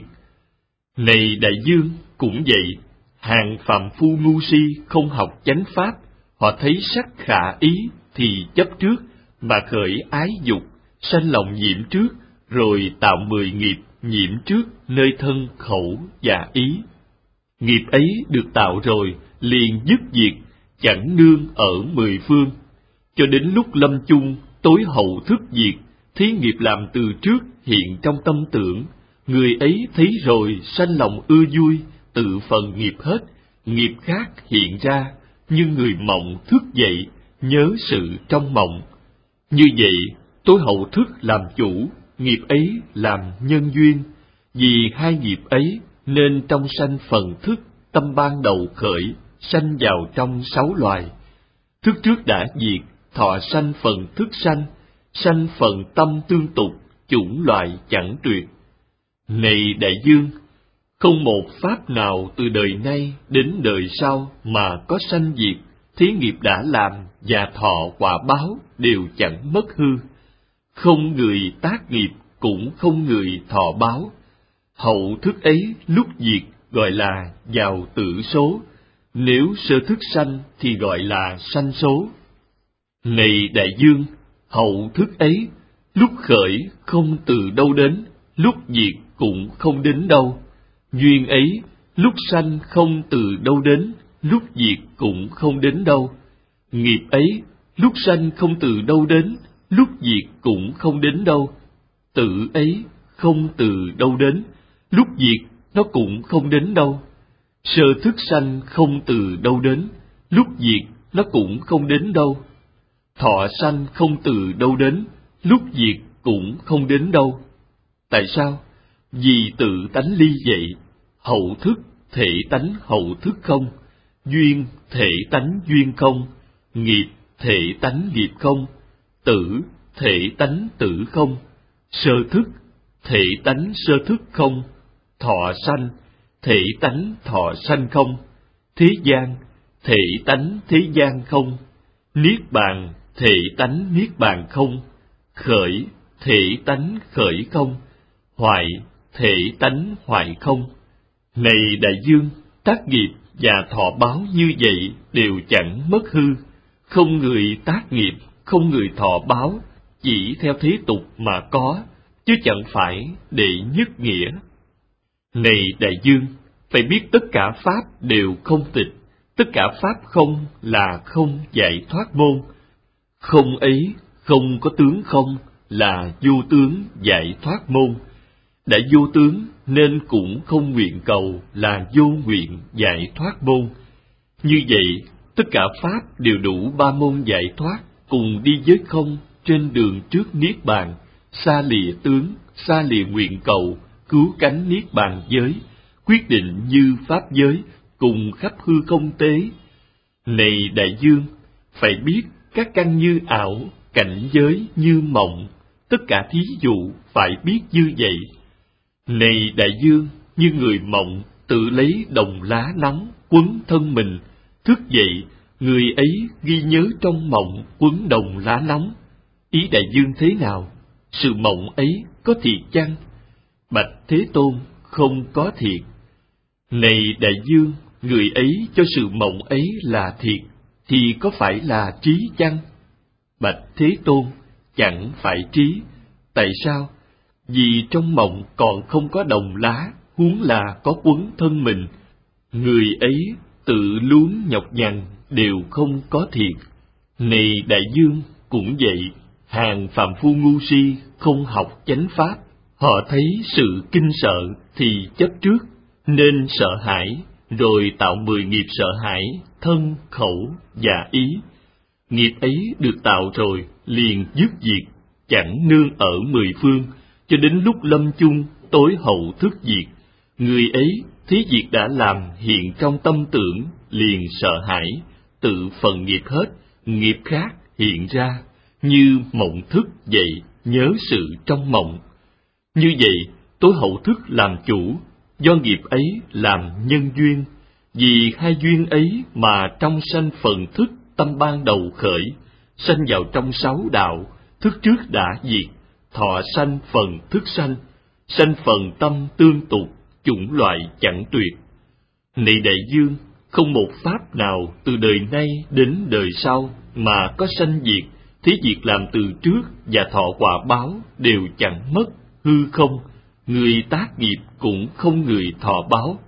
Này đại dương, cũng vậy, hàng phàm phu ngu si không học chánh pháp, họ thấy sắc khả ý thì chấp trước, mà khởi ái dục, sanh lòng nhiễm trước, rồi tạo mười nghiệp nhiễm trước nơi thân khẩu và ý. Nghiệp ấy được tạo rồi, liền dứt diệt, chẳng nương ở mười phương, cho đến lúc lâm chung, tối hậu thức diệt, thí nghiệp làm từ trước hiện trong tâm tưởng, người ấy thấy rồi sanh lòng ưa vui, tự phần nghiệp hết, nghiệp khác hiện ra, như người mộng thức dậy, nhớ sự trong mộng. Như vậy, tối hậu thức làm chủ, nghiệp ấy làm nhân duyên, vì hai nghiệp ấy nên trong sanh phần thức, tâm ban đầu khởi, sanh vào trong sáu loài. Thức trước đã diệt, thọ sanh phần thức sanh, sanh phần tâm tương tục, chủng loại chẳng tuyệt. Này đại dương, không một pháp nào từ đời nay đến đời sau mà có sanh diệt, thí nghiệp đã làm và thọ quả báo đều chẳng mất hư. Không người tác nghiệp, cũng không người thọ báo. Hậu thức ấy lúc diệt gọi là vào tử số, nếu sơ thức sanh thì gọi là sanh số. Này đại dương, hậu thức ấy lúc khởi không từ đâu đến, lúc diệt cũng không đến đâu. Duyên ấy lúc sanh không từ đâu đến, lúc diệt cũng không đến đâu. Nghiệp ấy lúc sanh không từ đâu đến, lúc diệt cũng không đến đâu. Tự ấy không từ đâu đến, lúc diệt nó cũng không đến đâu. Sơ thức sanh không từ đâu đến, lúc diệt nó cũng không đến đâu. Thọ sanh không từ đâu đến, lúc diệt cũng không đến đâu. Tại sao? Vì tự tánh ly vậy, hậu thức thể tánh hậu thức không, duyên thể tánh duyên không, nghiệp thể tánh nghiệp không, tử thể tánh tử không, sơ thức thể tánh sơ thức không, thọ sanh thể tánh thọ sanh không, thế gian thể tánh thế gian không, niết bàn thể tánh niết bàn không, khởi thể tánh khởi không, hoại thể tánh hoại không. Này đại dương, tác nghiệp và thọ báo như vậy đều chẳng mất hư, không người tác nghiệp, không người thọ báo, chỉ theo thế tục mà có, chứ chẳng phải đệ nhất nghĩa. Này đại dương, phải biết tất cả pháp đều không tịch, tất cả pháp không là không giải thoát môn. Không ấy không có tướng không là vô tướng giải thoát môn. Đã vô tướng nên cũng không nguyện cầu là vô nguyện giải thoát môn. Như vậy, Tất cả pháp đều đủ ba môn giải thoát, cùng đi với không trên đường trước niết bàn, xa lìa tướng, xa lìa nguyện cầu, cứu cánh niết bàn giới, quyết định như pháp giới, cùng khắp hư không tế. Này đại dương, phải biết các căn như ảo, cảnh giới như mộng, tất cả thí dụ phải biết như vậy. Này đại dương, như người mộng tự lấy đồng lá nóng quấn thân mình, thức dậy, người ấy ghi nhớ trong mộng quấn đồng lá nóng. Ý đại dương thế nào? Sự mộng ấy có thiệt chăng? Bạch Thế Tôn, không có thiệt. Này đại dương, người ấy cho sự mộng ấy là thiệt, thì có phải là trí chăng? Bạch Thế Tôn, chẳng phải trí. Tại sao? Vì trong mộng còn không có đồng lá, huống là có quấn thân mình. Người ấy tự luống nhọc nhằn đều không có thiệt. Này đại dương, cũng vậy, hàng phàm phu ngu si không học chánh pháp, họ thấy sự kinh sợ thì chấp trước, nên sợ hãi, rồi tạo mười nghiệp sợ hãi, thân, khẩu và ý. Nghiệp ấy được tạo rồi, liền dứt diệt, chẳng nương ở mười phương, cho đến lúc lâm chung, tối hậu thức diệt. Người ấy, thí việc đã làm hiện trong tâm tưởng, liền sợ hãi, tự phần nghiệp hết, nghiệp khác hiện ra, như mộng thức vậy, nhớ sự trong mộng. Như vậy, tối hậu thức làm chủ, do nghiệp ấy làm nhân duyên, vì hai duyên ấy mà trong sanh phần thức tâm ban đầu khởi, sanh vào trong sáu đạo, thức trước đã diệt, thọ sanh phần thức sanh, sanh phần tâm tương tục, chủng loại chẳng tuyệt. Này đại dương, không một pháp nào từ đời nay đến đời sau mà có sanh diệt, thí việc làm từ trước và thọ quả báo đều chẳng mất, hư không, người tác nghiệp cũng không người thọ báo.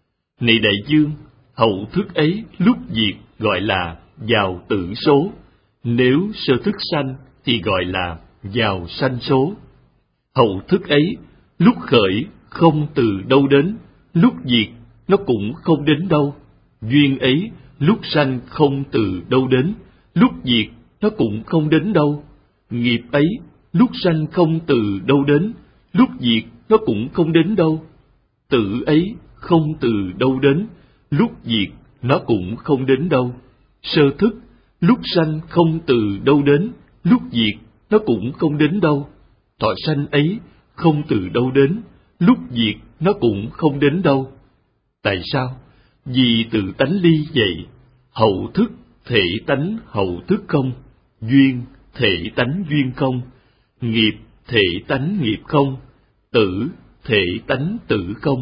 Này đại dương, hậu thức ấy lúc diệt gọi là vào tử số, nếu sơ thức sanh thì gọi là vào sanh số. Hậu thức ấy lúc khởi không từ đâu đến, lúc diệt nó cũng không đến đâu. Duyên ấy lúc sanh không từ đâu đến, lúc diệt nó cũng không đến đâu. Nghiệp ấy lúc sanh không từ đâu đến, lúc diệt nó cũng không đến đâu. Tự ấy không từ đâu đến, lúc diệt nó cũng không đến đâu. Sơ thức lúc sanh không từ đâu đến, lúc diệt nó cũng không đến đâu. Thọ sanh ấy không từ đâu đến, lúc diệt nó cũng không đến đâu. Tại sao? Vì tự tánh ly vậy. Hậu thức thể tánh hậu thức không, duyên thể tánh duyên không, nghiệp thể tánh nghiệp không, tử thể tánh tử không.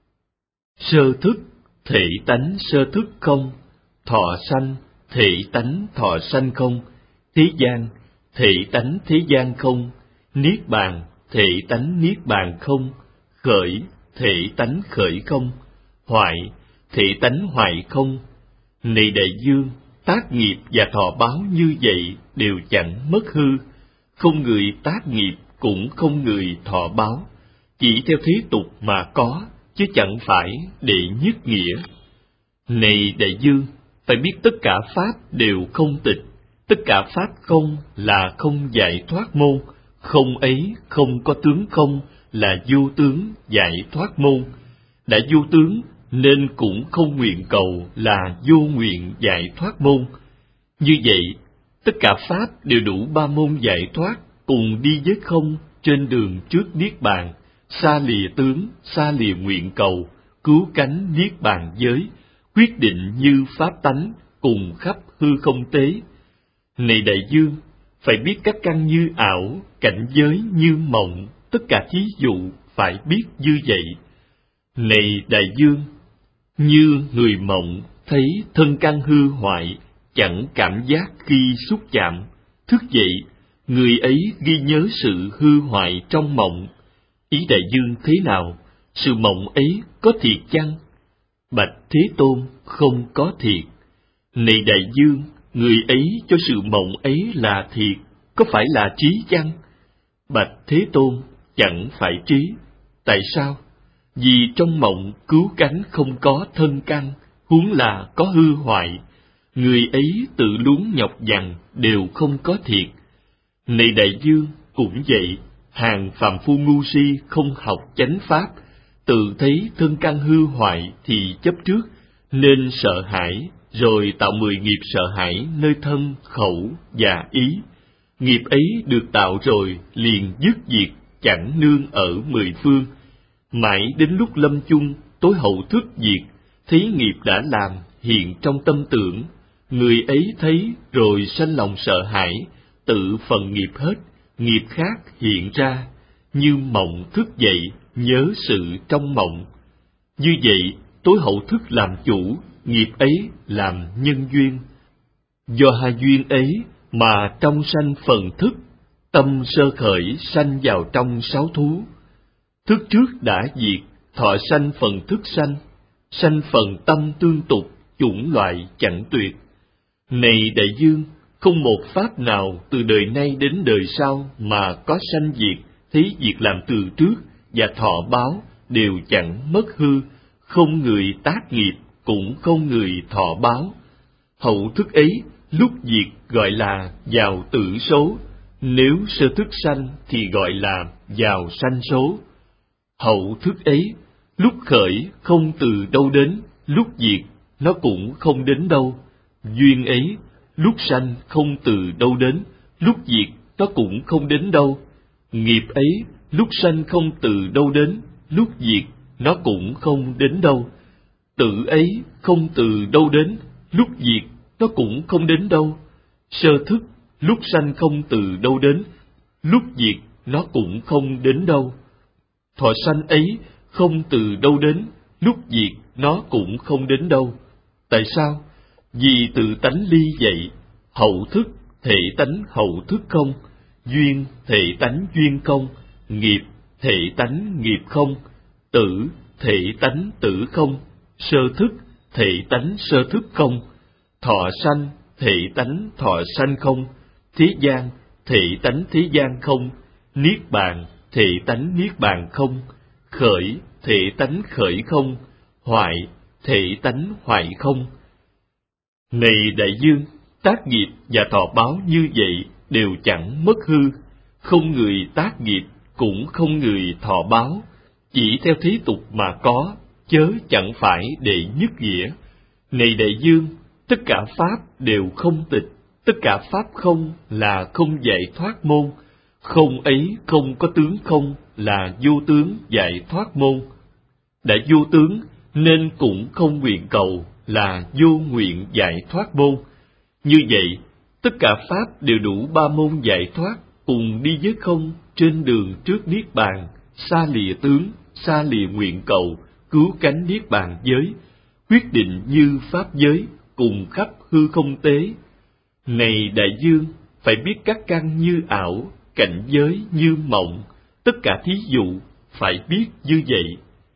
Sơ thức thể tánh sơ thức không, thọ sanh thể tánh thọ sanh không, thế gian thể tánh thế gian không, niết bàn thể tánh niết bàn không, khởi thể tánh khởi không, hoại thể tánh hoại không. Này đại dương, tác nghiệp và thọ báo như vậy đều chẳng mất hư, không người tác nghiệp cũng không người thọ báo, chỉ theo thế tục mà có, chứ chẳng phải đệ nhất nghĩa. Này đại dương, phải biết tất cả pháp đều không tịch, tất cả pháp không là không giải thoát môn, không ấy không có tướng không là vô tướng giải thoát môn. Đã vô tướng nên cũng không nguyện cầu là vô nguyện giải thoát môn. Như vậy, tất cả pháp đều đủ ba môn giải thoát, cùng đi với không trên đường trước niết bàn, xa lìa tướng, xa lìa nguyện cầu, cứu cánh niết bàn giới, quyết định như pháp tánh, cùng khắp hư không tế. Này đại dương, phải biết các căn như ảo, cảnh giới như mộng, tất cả thí dụ phải biết như vậy. Này đại dương, như người mộng thấy thân căn hư hoại, chẳng cảm giác khi xúc chạm, thức dậy, người ấy ghi nhớ sự hư hoại trong mộng. Ý đại dương thế nào? Sự mộng ấy có thiệt chăng? Bạch Thế Tôn, không có thiệt. Này đại dương, người ấy cho sự mộng ấy là thiệt, có phải là trí chăng? Bạch Thế Tôn, chẳng phải trí. Tại sao? Vì trong mộng cứu cánh không có thân căn, huống là có hư hoại. người ấy tự luống nhọc nhằn đều không có thiệt. Này đại dương, cũng vậy, hàng phàm phu ngu si không học chánh pháp, tự thấy thân căn hư hoại thì chấp trước, nên sợ hãi, rồi tạo mười nghiệp sợ hãi nơi thân, khẩu và ý. Nghiệp ấy được tạo rồi liền dứt diệt, chẳng nương ở mười phương. Mãi đến lúc lâm chung, tối hậu thức diệt, thấy nghiệp đã làm hiện trong tâm tưởng, người ấy thấy rồi sanh lòng sợ hãi, tự phần nghiệp hết, nghiệp khác hiện ra, như mộng thức dậy, nhớ sự trong mộng. Như vậy, tối hậu thức làm chủ, nghiệp ấy làm nhân duyên. Do hai duyên ấy mà trong sanh phần thức, tâm sơ khởi sanh vào trong sáu thú. Thức trước đã diệt, thọ sanh phần thức sanh, sanh phần tâm tương tục, chủng loại chẳng tuyệt. Này đại dương, không một pháp nào từ đời nay đến đời sau mà có sanh diệt, thấy việc làm từ trước và thọ báo đều chẳng mất hư, không người tác nghiệp, cũng không người thọ báo. Hậu thức ấy, lúc diệt gọi là vào tử số, nếu sơ thức sanh thì gọi là vào sanh số. Hậu thức ấy, lúc khởi không từ đâu đến, lúc diệt nó cũng không đến đâu. Duyên ấy, lúc sanh không từ đâu đến, lúc diệt nó cũng không đến đâu. Nghiệp ấy, lúc sanh không từ đâu đến, lúc diệt nó cũng không đến đâu. Tự ấy không từ đâu đến, lúc diệt nó cũng không đến đâu. Sơ thức, lúc sanh không từ đâu đến, lúc diệt nó cũng không đến đâu. Thọ sanh ấy không từ đâu đến, lúc diệt nó cũng không đến đâu. Tại sao? Vì tự tánh ly vậy, hậu thức thể tánh hậu thức không, duyên thể tánh duyên không, nghiệp thể tánh nghiệp không, tử thể tánh tử không, sơ thức thể tánh sơ thức không, thọ sanh thể tánh thọ sanh không, thế gian thể tánh thế gian không, niết bàn thể tánh niết bàn không, khởi thể tánh khởi không, hoại thể tánh hoại không. Này đại dương, tác nghiệp và thọ báo như vậy đều chẳng mất hư, không người tác nghiệp, cũng không người thọ báo, chỉ theo thế tục mà có, chớ chẳng phải đệ nhất nghĩa. Này đại dương, tất cả pháp đều không tịch, tất cả pháp không là không giải thoát môn, không ấy không có tướng không là vô tướng giải thoát môn. Đã vô tướng nên cũng không nguyện cầu là vô nguyện giải thoát môn. Như vậy, tất cả pháp đều đủ ba môn giải thoát, cùng đi với không trên đường trước niết bàn, xa lìa tướng, xa lìa nguyện cầu, cứu cánh niết bàn giới, quyết định như pháp giới, cùng khắp hư không tế. Này đại dương, phải biết các căn như ảo, cảnh giới như mộng, tất cả thí dụ phải biết như vậy.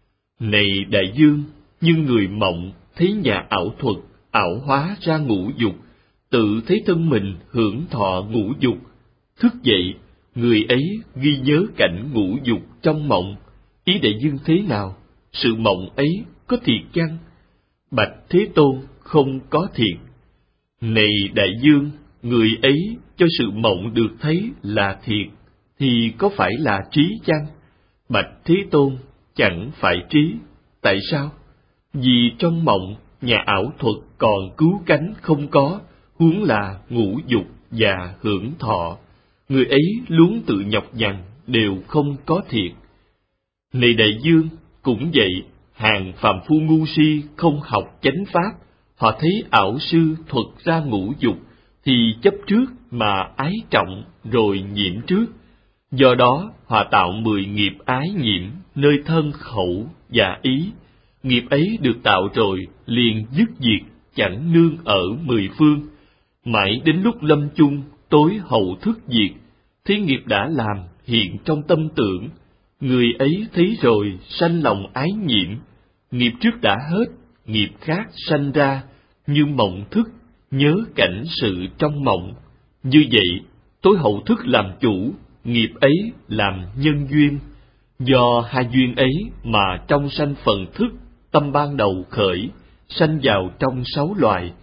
Này đại dương, như người mộng thấy nhà ảo thuật, ảo hóa ra ngũ dục, tự thấy thân mình hưởng thọ ngũ dục. Thức dậy, người ấy ghi nhớ cảnh ngũ dục trong mộng. Ý đại dương thế nào? Sự mộng ấy có thiệt chăng? Bạch Thế Tôn, không có thiệt. Này đại dương, người ấy cho sự mộng được thấy là thiệt, thì có phải là trí chăng? Bạch Thế Tôn, chẳng phải trí. Tại sao? Vì trong mộng, nhà ảo thuật còn cứu cánh không có, huống là ngũ dục và hưởng thọ. Người ấy luống tự nhọc nhằn, đều không có thiệt. Này đại dương, cũng vậy, hàng phàm phu ngu si không học chánh pháp, họ thấy ảo sư thuật ra ngũ dục, thì chấp trước mà ái trọng rồi nhiễm trước. Do đó, họ tạo mười nghiệp ái nhiễm nơi thân khẩu và ý. Nghiệp ấy được tạo rồi liền dứt diệt, chẳng nương ở mười phương. Mãi đến lúc lâm chung, tối hậu thức diệt, thế nghiệp đã làm hiện trong tâm tưởng. Người ấy thấy rồi sanh lòng ái nhiễm, nghiệp trước đã hết, nghiệp khác sanh ra, như mộng thức, nhớ cảnh sự trong mộng. Như vậy, tối hậu thức làm chủ, nghiệp ấy làm nhân duyên. Do hai duyên ấy mà trong sanh phần thức, tâm ban đầu khởi, sanh vào trong sáu loài.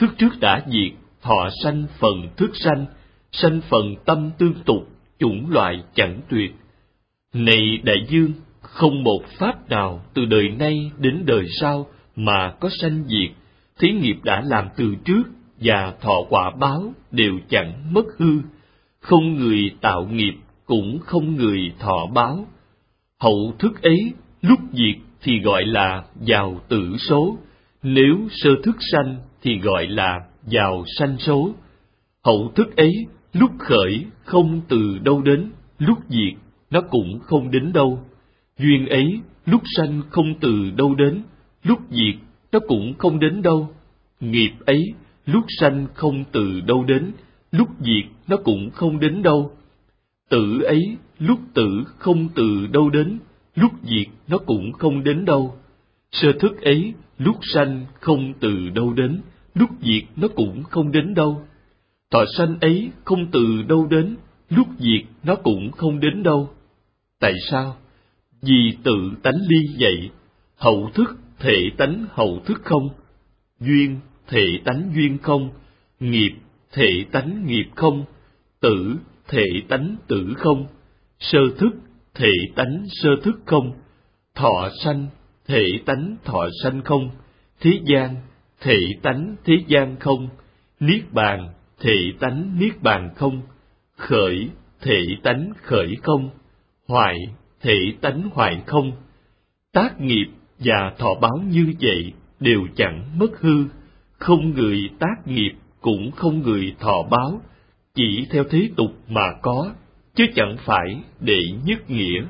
thức trước đã diệt, thọ sanh phần thức sanh, sanh phần tâm tương tục, chủng loại chẳng tuyệt. Này đại dương, không một pháp nào từ đời nay đến đời sau mà có sanh diệt, thí nghiệp đã làm từ trước và thọ quả báo đều chẳng mất hư, không người tạo nghiệp cũng không người thọ báo. Hậu thức ấy lúc diệt thì gọi là vào tử số, nếu sơ thức sanh thì gọi là vào sanh số. Hậu thức ấy lúc khởi không từ đâu đến, lúc diệt nó cũng không đến đâu. Duyên ấy lúc sanh không từ đâu đến, lúc diệt nó cũng không đến đâu. Nghiệp ấy lúc sanh không từ đâu đến, lúc diệt nó cũng không đến đâu. Tử ấy lúc tử không từ đâu đến, lúc diệt nó cũng không đến đâu. Sơ thức ấy lúc sanh không từ đâu đến, lúc diệt nó cũng không đến đâu. Thọ sanh ấy không từ đâu đến, lúc diệt nó cũng không đến đâu. Tại sao? Vì tự tánh ly vậy, hậu thức thể tánh hậu thức không, duyên thể tánh duyên không, nghiệp thể tánh nghiệp không, tử thể tánh tử không, sơ thức thể tánh sơ thức không, thọ sanh thể tánh thọ sanh không, thế gian thể tánh thế gian không, niết bàn thể tánh niết bàn không, khởi thể tánh khởi không, hoại thể tánh hoại không. Tác nghiệp và thọ báo như vậy đều chẳng mất hư, không người tác nghiệp cũng không người thọ báo, chỉ theo thế tục mà có, chứ chẳng phải để nhất nghĩa.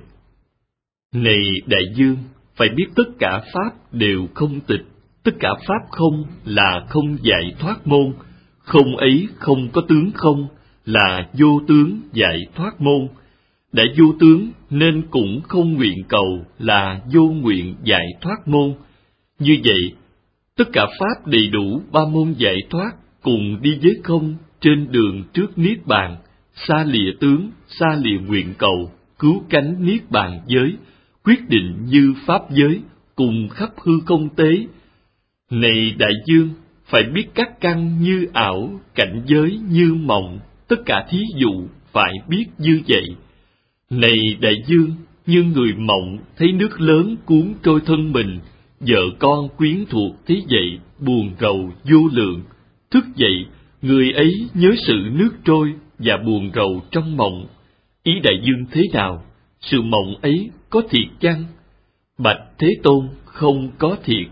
Này đại dương, phải biết tất cả pháp đều không tịch, tất cả pháp không là không giải thoát môn, không ấy không có tướng không là vô tướng giải thoát môn. Đã vô tướng nên cũng không nguyện cầu là vô nguyện giải thoát môn. Như vậy, tất cả pháp đầy đủ ba môn giải thoát cùng đi với không trên đường trước niết bàn, xa lìa tướng, xa lìa nguyện cầu, cứu cánh niết bàn giới, quyết định như pháp giới, cùng khắp hư không tế. Này đại dương, phải biết các căn như ảo, cảnh giới như mộng, tất cả thí dụ phải biết như vậy. Này đại dương, như người mộng thấy nước lớn cuốn trôi thân mình, vợ con quyến thuộc thế vậy, buồn rầu vô lượng. Thức dậy, người ấy nhớ sự nước trôi và buồn rầu trong mộng. Ý đại dương thế nào? Sự mộng ấy có thiệt chăng? Bạch Thế Tôn, không có thiệt.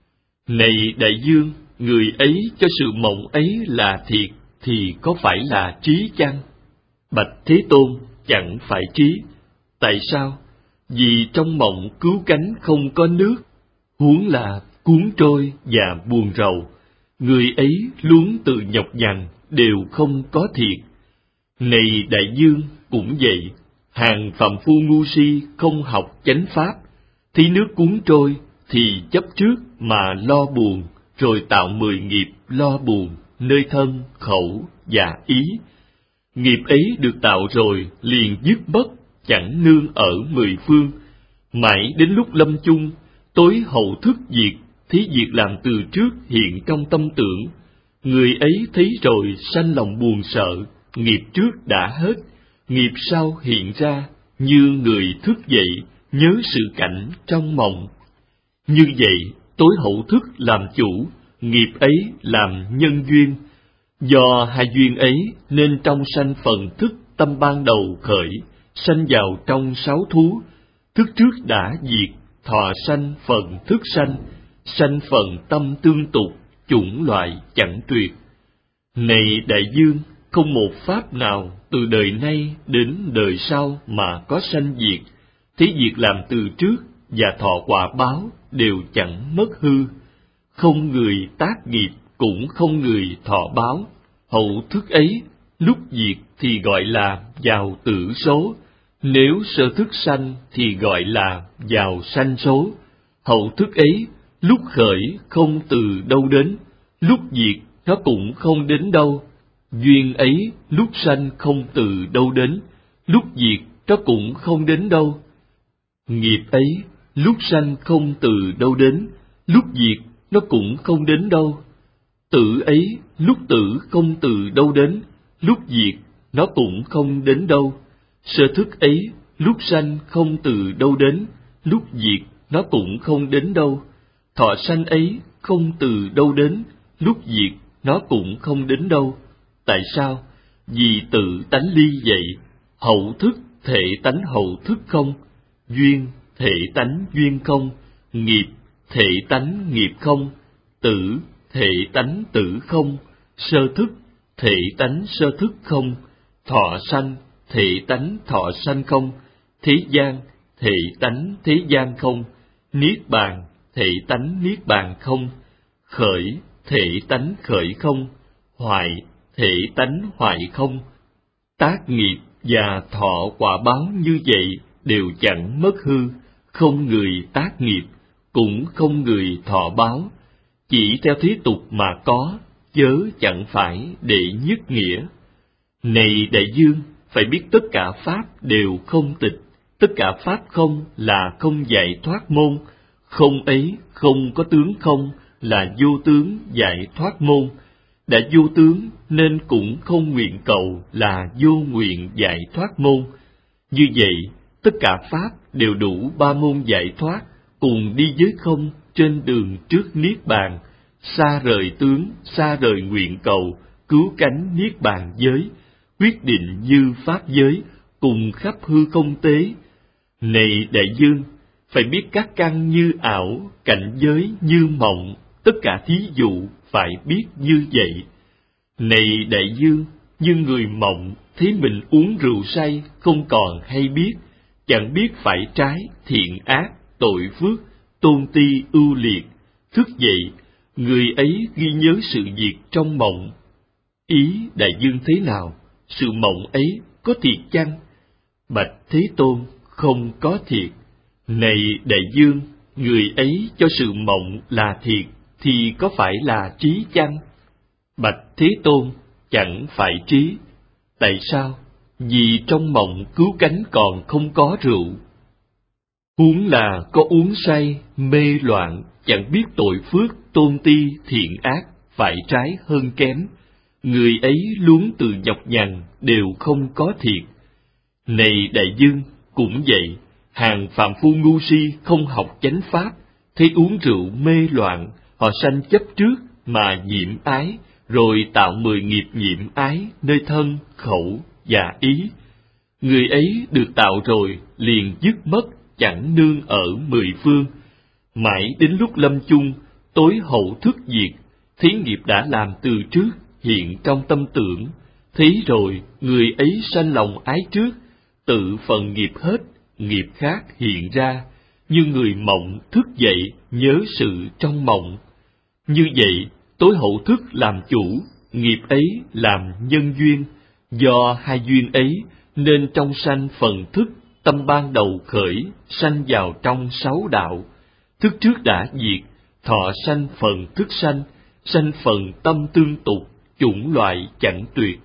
Này đại dương, người ấy cho sự mộng ấy là thiệt, thì có phải là trí chăng? Bạch Thế Tôn, chẳng phải trí. Tại sao? Vì trong mộng cứu cánh không có nước, huống là cuốn trôi và buồn rầu. Người ấy luống tự nhọc nhằn, đều không có thiệt. Này đại dương, cũng vậy, hàng phàm phu ngu si không học chánh pháp, thấy nước cuốn trôi thì chấp trước mà lo buồn, rồi tạo mười nghiệp lo buồn, nơi thân, khẩu và ý. Nghiệp ấy được tạo rồi liền dứt mất, chẳng nương ở mười phương. Mãi đến lúc lâm chung, tối hậu thức diệt, thí việc làm từ trước hiện trong tâm tưởng. Người ấy thấy rồi sanh lòng buồn sợ, nghiệp trước đã hết, nghiệp sau hiện ra, như người thức dậy, nhớ sự cảnh trong mộng. Như vậy, tối hậu thức làm chủ, nghiệp ấy làm nhân duyên. Do hai duyên ấy nên trong sanh phần thức tâm ban đầu khởi, sanh vào trong sáu thú, thức trước đã diệt, thọ sanh phần thức sanh, sanh phần tâm tương tục, chủng loại chẳng tuyệt. Này đại dương, không một pháp nào từ đời nay đến đời sau mà có sanh diệt, thế việc làm từ trước và thọ quả báo đều chẳng mất hư, không người tác nghiệp cũng không người thọ báo. Hậu thức ấy lúc diệt thì gọi là vào tử số, nếu sơ thức sanh thì gọi là vào sanh số. Hậu thức ấy lúc khởi không từ đâu đến, lúc diệt nó cũng không đến đâu. Duyên ấy lúc sanh không từ đâu đến, lúc diệt nó cũng không đến đâu. Nghiệp ấy lúc sanh không từ đâu đến, lúc diệt nó cũng không đến đâu. Tử ấy, lúc tử không từ đâu đến, lúc diệt nó cũng không đến đâu. Sơ thức ấy, lúc sanh không từ đâu đến, lúc diệt nó cũng không đến đâu. Thọ sanh ấy không từ đâu đến, lúc diệt nó cũng không đến đâu. Tại sao? Vì tự tánh ly vậy. Hậu thức thể tánh hậu thức không, duyên thể tánh duyên không, nghiệp thể tánh nghiệp không, tử thể tánh tử không, sơ thức thể tánh sơ thức không, thọ sanh thể tánh thọ sanh không, thế gian thể tánh thế gian không, niết bàn thể tánh niết bàn không, khởi thể tánh khởi không, hoại thể tánh hoại không. Tác nghiệp và thọ quả báo như vậy đều chẳng mất hư, không người tác nghiệp, cũng không người thọ báo, chỉ theo thế tục mà có, chớ chẳng phải đệ nhất nghĩa. Này đại dương, phải biết tất cả pháp đều không tịch, tất cả pháp không là không giải thoát môn, không ấy không có tướng không là vô tướng giải thoát môn. Đã vô tướng nên cũng không nguyện cầu là vô nguyện giải thoát môn. Như vậy, tất cả pháp đều đủ ba môn giải thoát, cùng đi với không trên đường trước niết bàn, xa rời tướng, xa rời nguyện cầu, cứu cánh niết bàn giới, quyết định như pháp giới, cùng khắp hư không tế. Này đại dương, phải biết các căn như ảo, cảnh giới như mộng, tất cả thí dụ phải biết như vậy. Này đại dương, như người mộng, thấy mình uống rượu say, không còn hay biết, chẳng biết phải trái, thiện ác, tội phước, tôn ti ưu liệt. Thức dậy, người ấy ghi nhớ sự việc trong mộng. Ý đại dương thế nào? Sự mộng ấy có thiệt chăng? Bạch Thế Tôn, không có thiệt. Này đại dương, người ấy cho sự mộng là thiệt, thì có phải là trí chăng? Bạch Thế Tôn, chẳng phải trí. Tại sao? Vì trong mộng cứu cánh còn không có rượu. Huống là có uống say, mê loạn, chẳng biết tội phước, tôn ti, thiện ác, phải trái hơn kém. Người ấy luống từ nhọc nhằn, đều không có thiệt. Này đại dương, cũng vậy, hàng phàm phu ngu si không học chánh pháp, thấy uống rượu mê loạn, họ sanh chấp trước mà nhiễm ái, rồi tạo mười nghiệp nhiễm ái nơi thân, khẩu và ý. Người ấy được tạo rồi liền dứt mất, chẳng nương ở mười phương. Mãi đến lúc lâm chung, tối hậu thức diệt, thí nghiệp đã làm từ trước hiện trong tâm tưởng. Thấy rồi, người ấy sanh lòng ái trước, tự phần nghiệp hết, nghiệp khác hiện ra, như người mộng thức dậy nhớ sự trong mộng. Như vậy, tối hậu thức làm chủ, nghiệp ấy làm nhân duyên. Do hai duyên ấy, nên trong sanh phần thức, tâm ban đầu khởi, sanh vào trong sáu đạo. Thức trước đã diệt, thọ sanh phần thức sanh, sanh phần tâm tương tục, chủng loại chẳng tuyệt.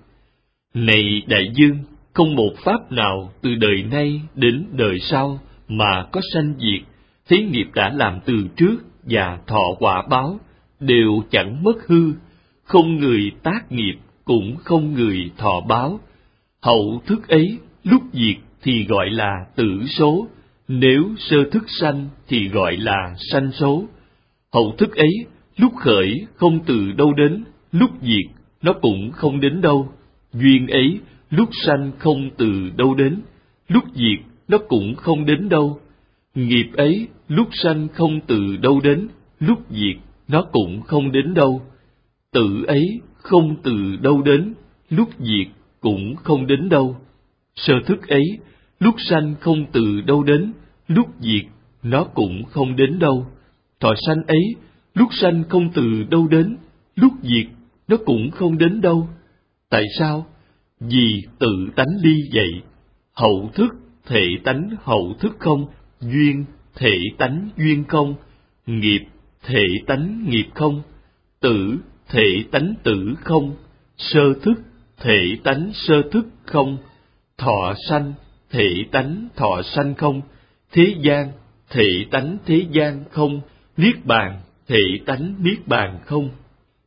Này đại dương, không một pháp nào từ đời nay đến đời sau mà có sanh diệt, thế nghiệp đã làm từ trước và thọ quả báo, đều chẳng mất hư, không người tác nghiệp, cũng không người thọ báo. Hậu thức ấy, lúc diệt thì gọi là tử số, nếu sơ thức sanh thì gọi là sanh số. Hậu thức ấy, lúc khởi không từ đâu đến, lúc diệt nó cũng không đến đâu. Duyên ấy, lúc sanh không từ đâu đến, lúc diệt nó cũng không đến đâu. Nghiệp ấy, lúc sanh không từ đâu đến, lúc diệt nó cũng không đến đâu. Tử ấy, không từ đâu đến, lúc diệt cũng không đến đâu. Sơ thức ấy, lúc sanh không từ đâu đến, lúc diệt nó cũng không đến đâu. Thọ sanh ấy, lúc sanh không từ đâu đến, lúc diệt nó cũng không đến đâu. Tại sao? Vì tự tánh ly vậy. Hậu thức thể tánh hậu thức không, duyên thể tánh duyên không, nghiệp thể tánh nghiệp không, tử thể tánh tử không, sơ thức thể tánh sơ thức không, thọ sanh thể tánh thọ sanh không, thế gian thể tánh thế gian không, niết bàn thể tánh niết bàn không.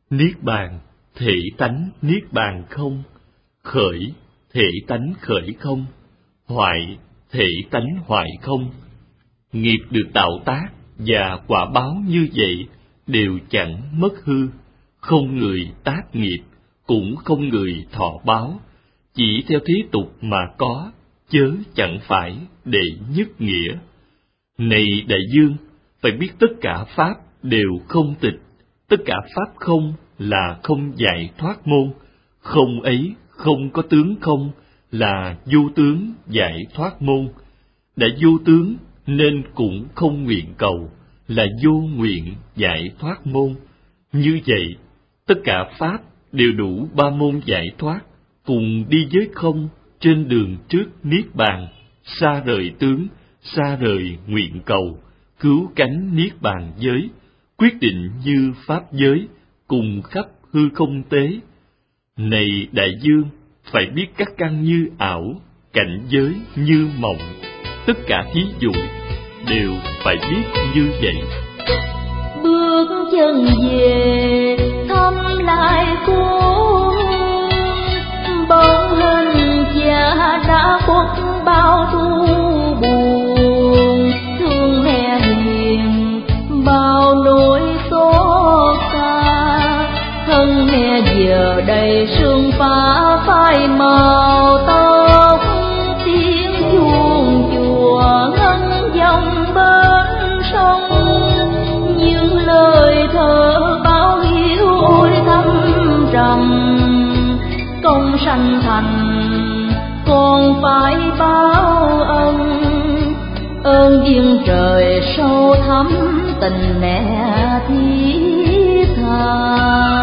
Niết bàn, thể tánh niết bàn không. Khởi, thể tánh khởi không. Hoại, thể tánh hoại không. Nghiệp được tạo tác và quả báo như vậy đều chẳng mất hư, không người tác nghiệp, cũng không người thọ báo, chỉ theo thế tục mà có, chớ chẳng phải đệ nhất nghĩa. Này đại dương, phải biết tất cả pháp đều không tịch, tất cả pháp không là không giải thoát môn, không ấy không có tướng không là vô tướng giải thoát môn. Đã vô tướng nên cũng không nguyện cầu, là vô nguyện giải thoát môn. Như vậy, tất cả pháp đều đủ ba môn giải thoát, cùng đi với không trên đường trước niết bàn, xa rời tướng, xa rời nguyện cầu, cứu cánh niết bàn giới, quyết định như pháp giới, cùng khắp hư không tế. Này đại dương, phải biết các căn như ảo, cảnh giới như mộng, tất cả thí dụ đều phải biết như vậy. Bước chân về thăm lại cô hương, bóng hình cha đã khuất bao thu buồn, thương mẹ hiền bao nỗi xót xa, thân mẹ giờ đây sương phá phai màu tóc, tiếng chuông chùa ngân vang bên sông, những lời thơ báo hiếu ôi thâm trầm, công sanh thành còn phải báo ân, ơn duyên trời sâu thắm tình mẹ thiết tha.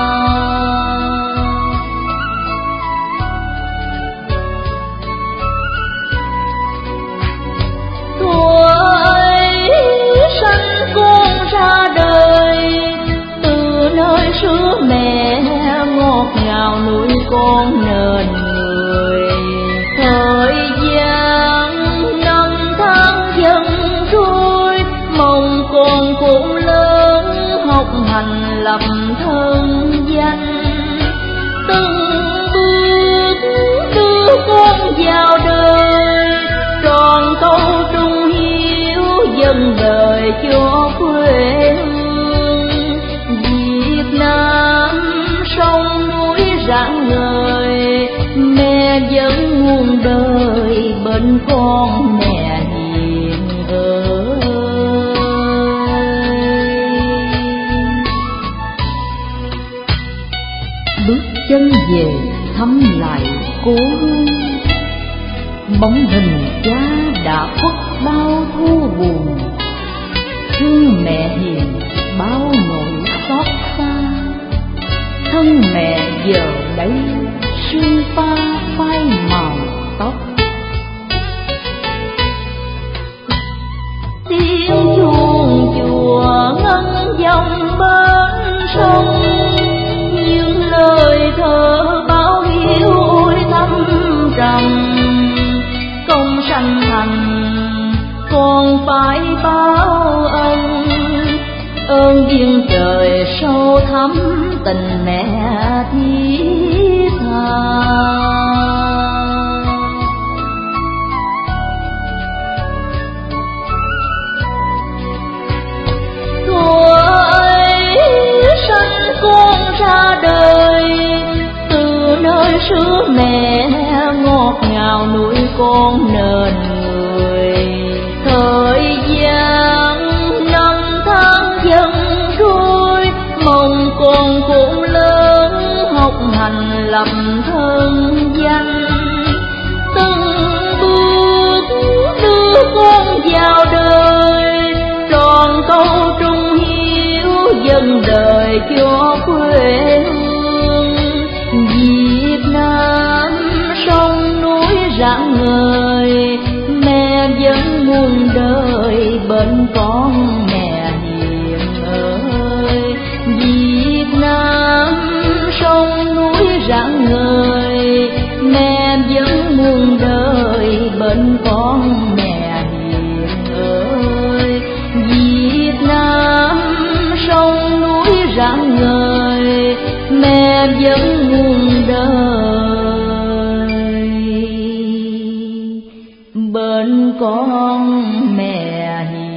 Sữa mẹ ngọt ngào nuôi con nên người, thời gian năm tháng dần trôi, mong con cũng lớn học hành lập thân danh, từng bước đưa con vào đời, tròn câu trung hiếu dâng đời cho quê hương. Nam sông núi rạng ngời, mẹ vẫn muôn đời bên con mẹ hiền ơi. Bước chân về thăm lại cố hương, bóng hình cha đã khuất bao thu buồn, thương mẹ hiền bao nỗi xót xa, thân mẹ giờ đây sương pha phai màu tóc. Tiếng chuông chùa ngân vang bên sông, những lời thơ báo hiếu ôi thâm trầm, công sanh thành còn phải báo ân, ơn duyên trời sâu thắm tình mẹ thiết tha. Thuở ấy sanh con ra đời, từ nơi sữa mẹ ngọt ngào nuôi con nên người, thời gian năm tháng dần trôi, mong con cũng lớn học hành lập thân danh, từng bước đưa con vào đời, tròn câu trung hiếu dâng đời cho quê hương. Việt Nam sông núi rạng ngời, mẹ vẫn muôn đời bên con mẹ hiền ơi. Việt Nam sông núi rạng ngời, mẹ vẫn muôn đời bên con mẹ hiền ơi. Việt Nam sông núi rạng ngời, vẫn muôn đời, bên con mẹ hiền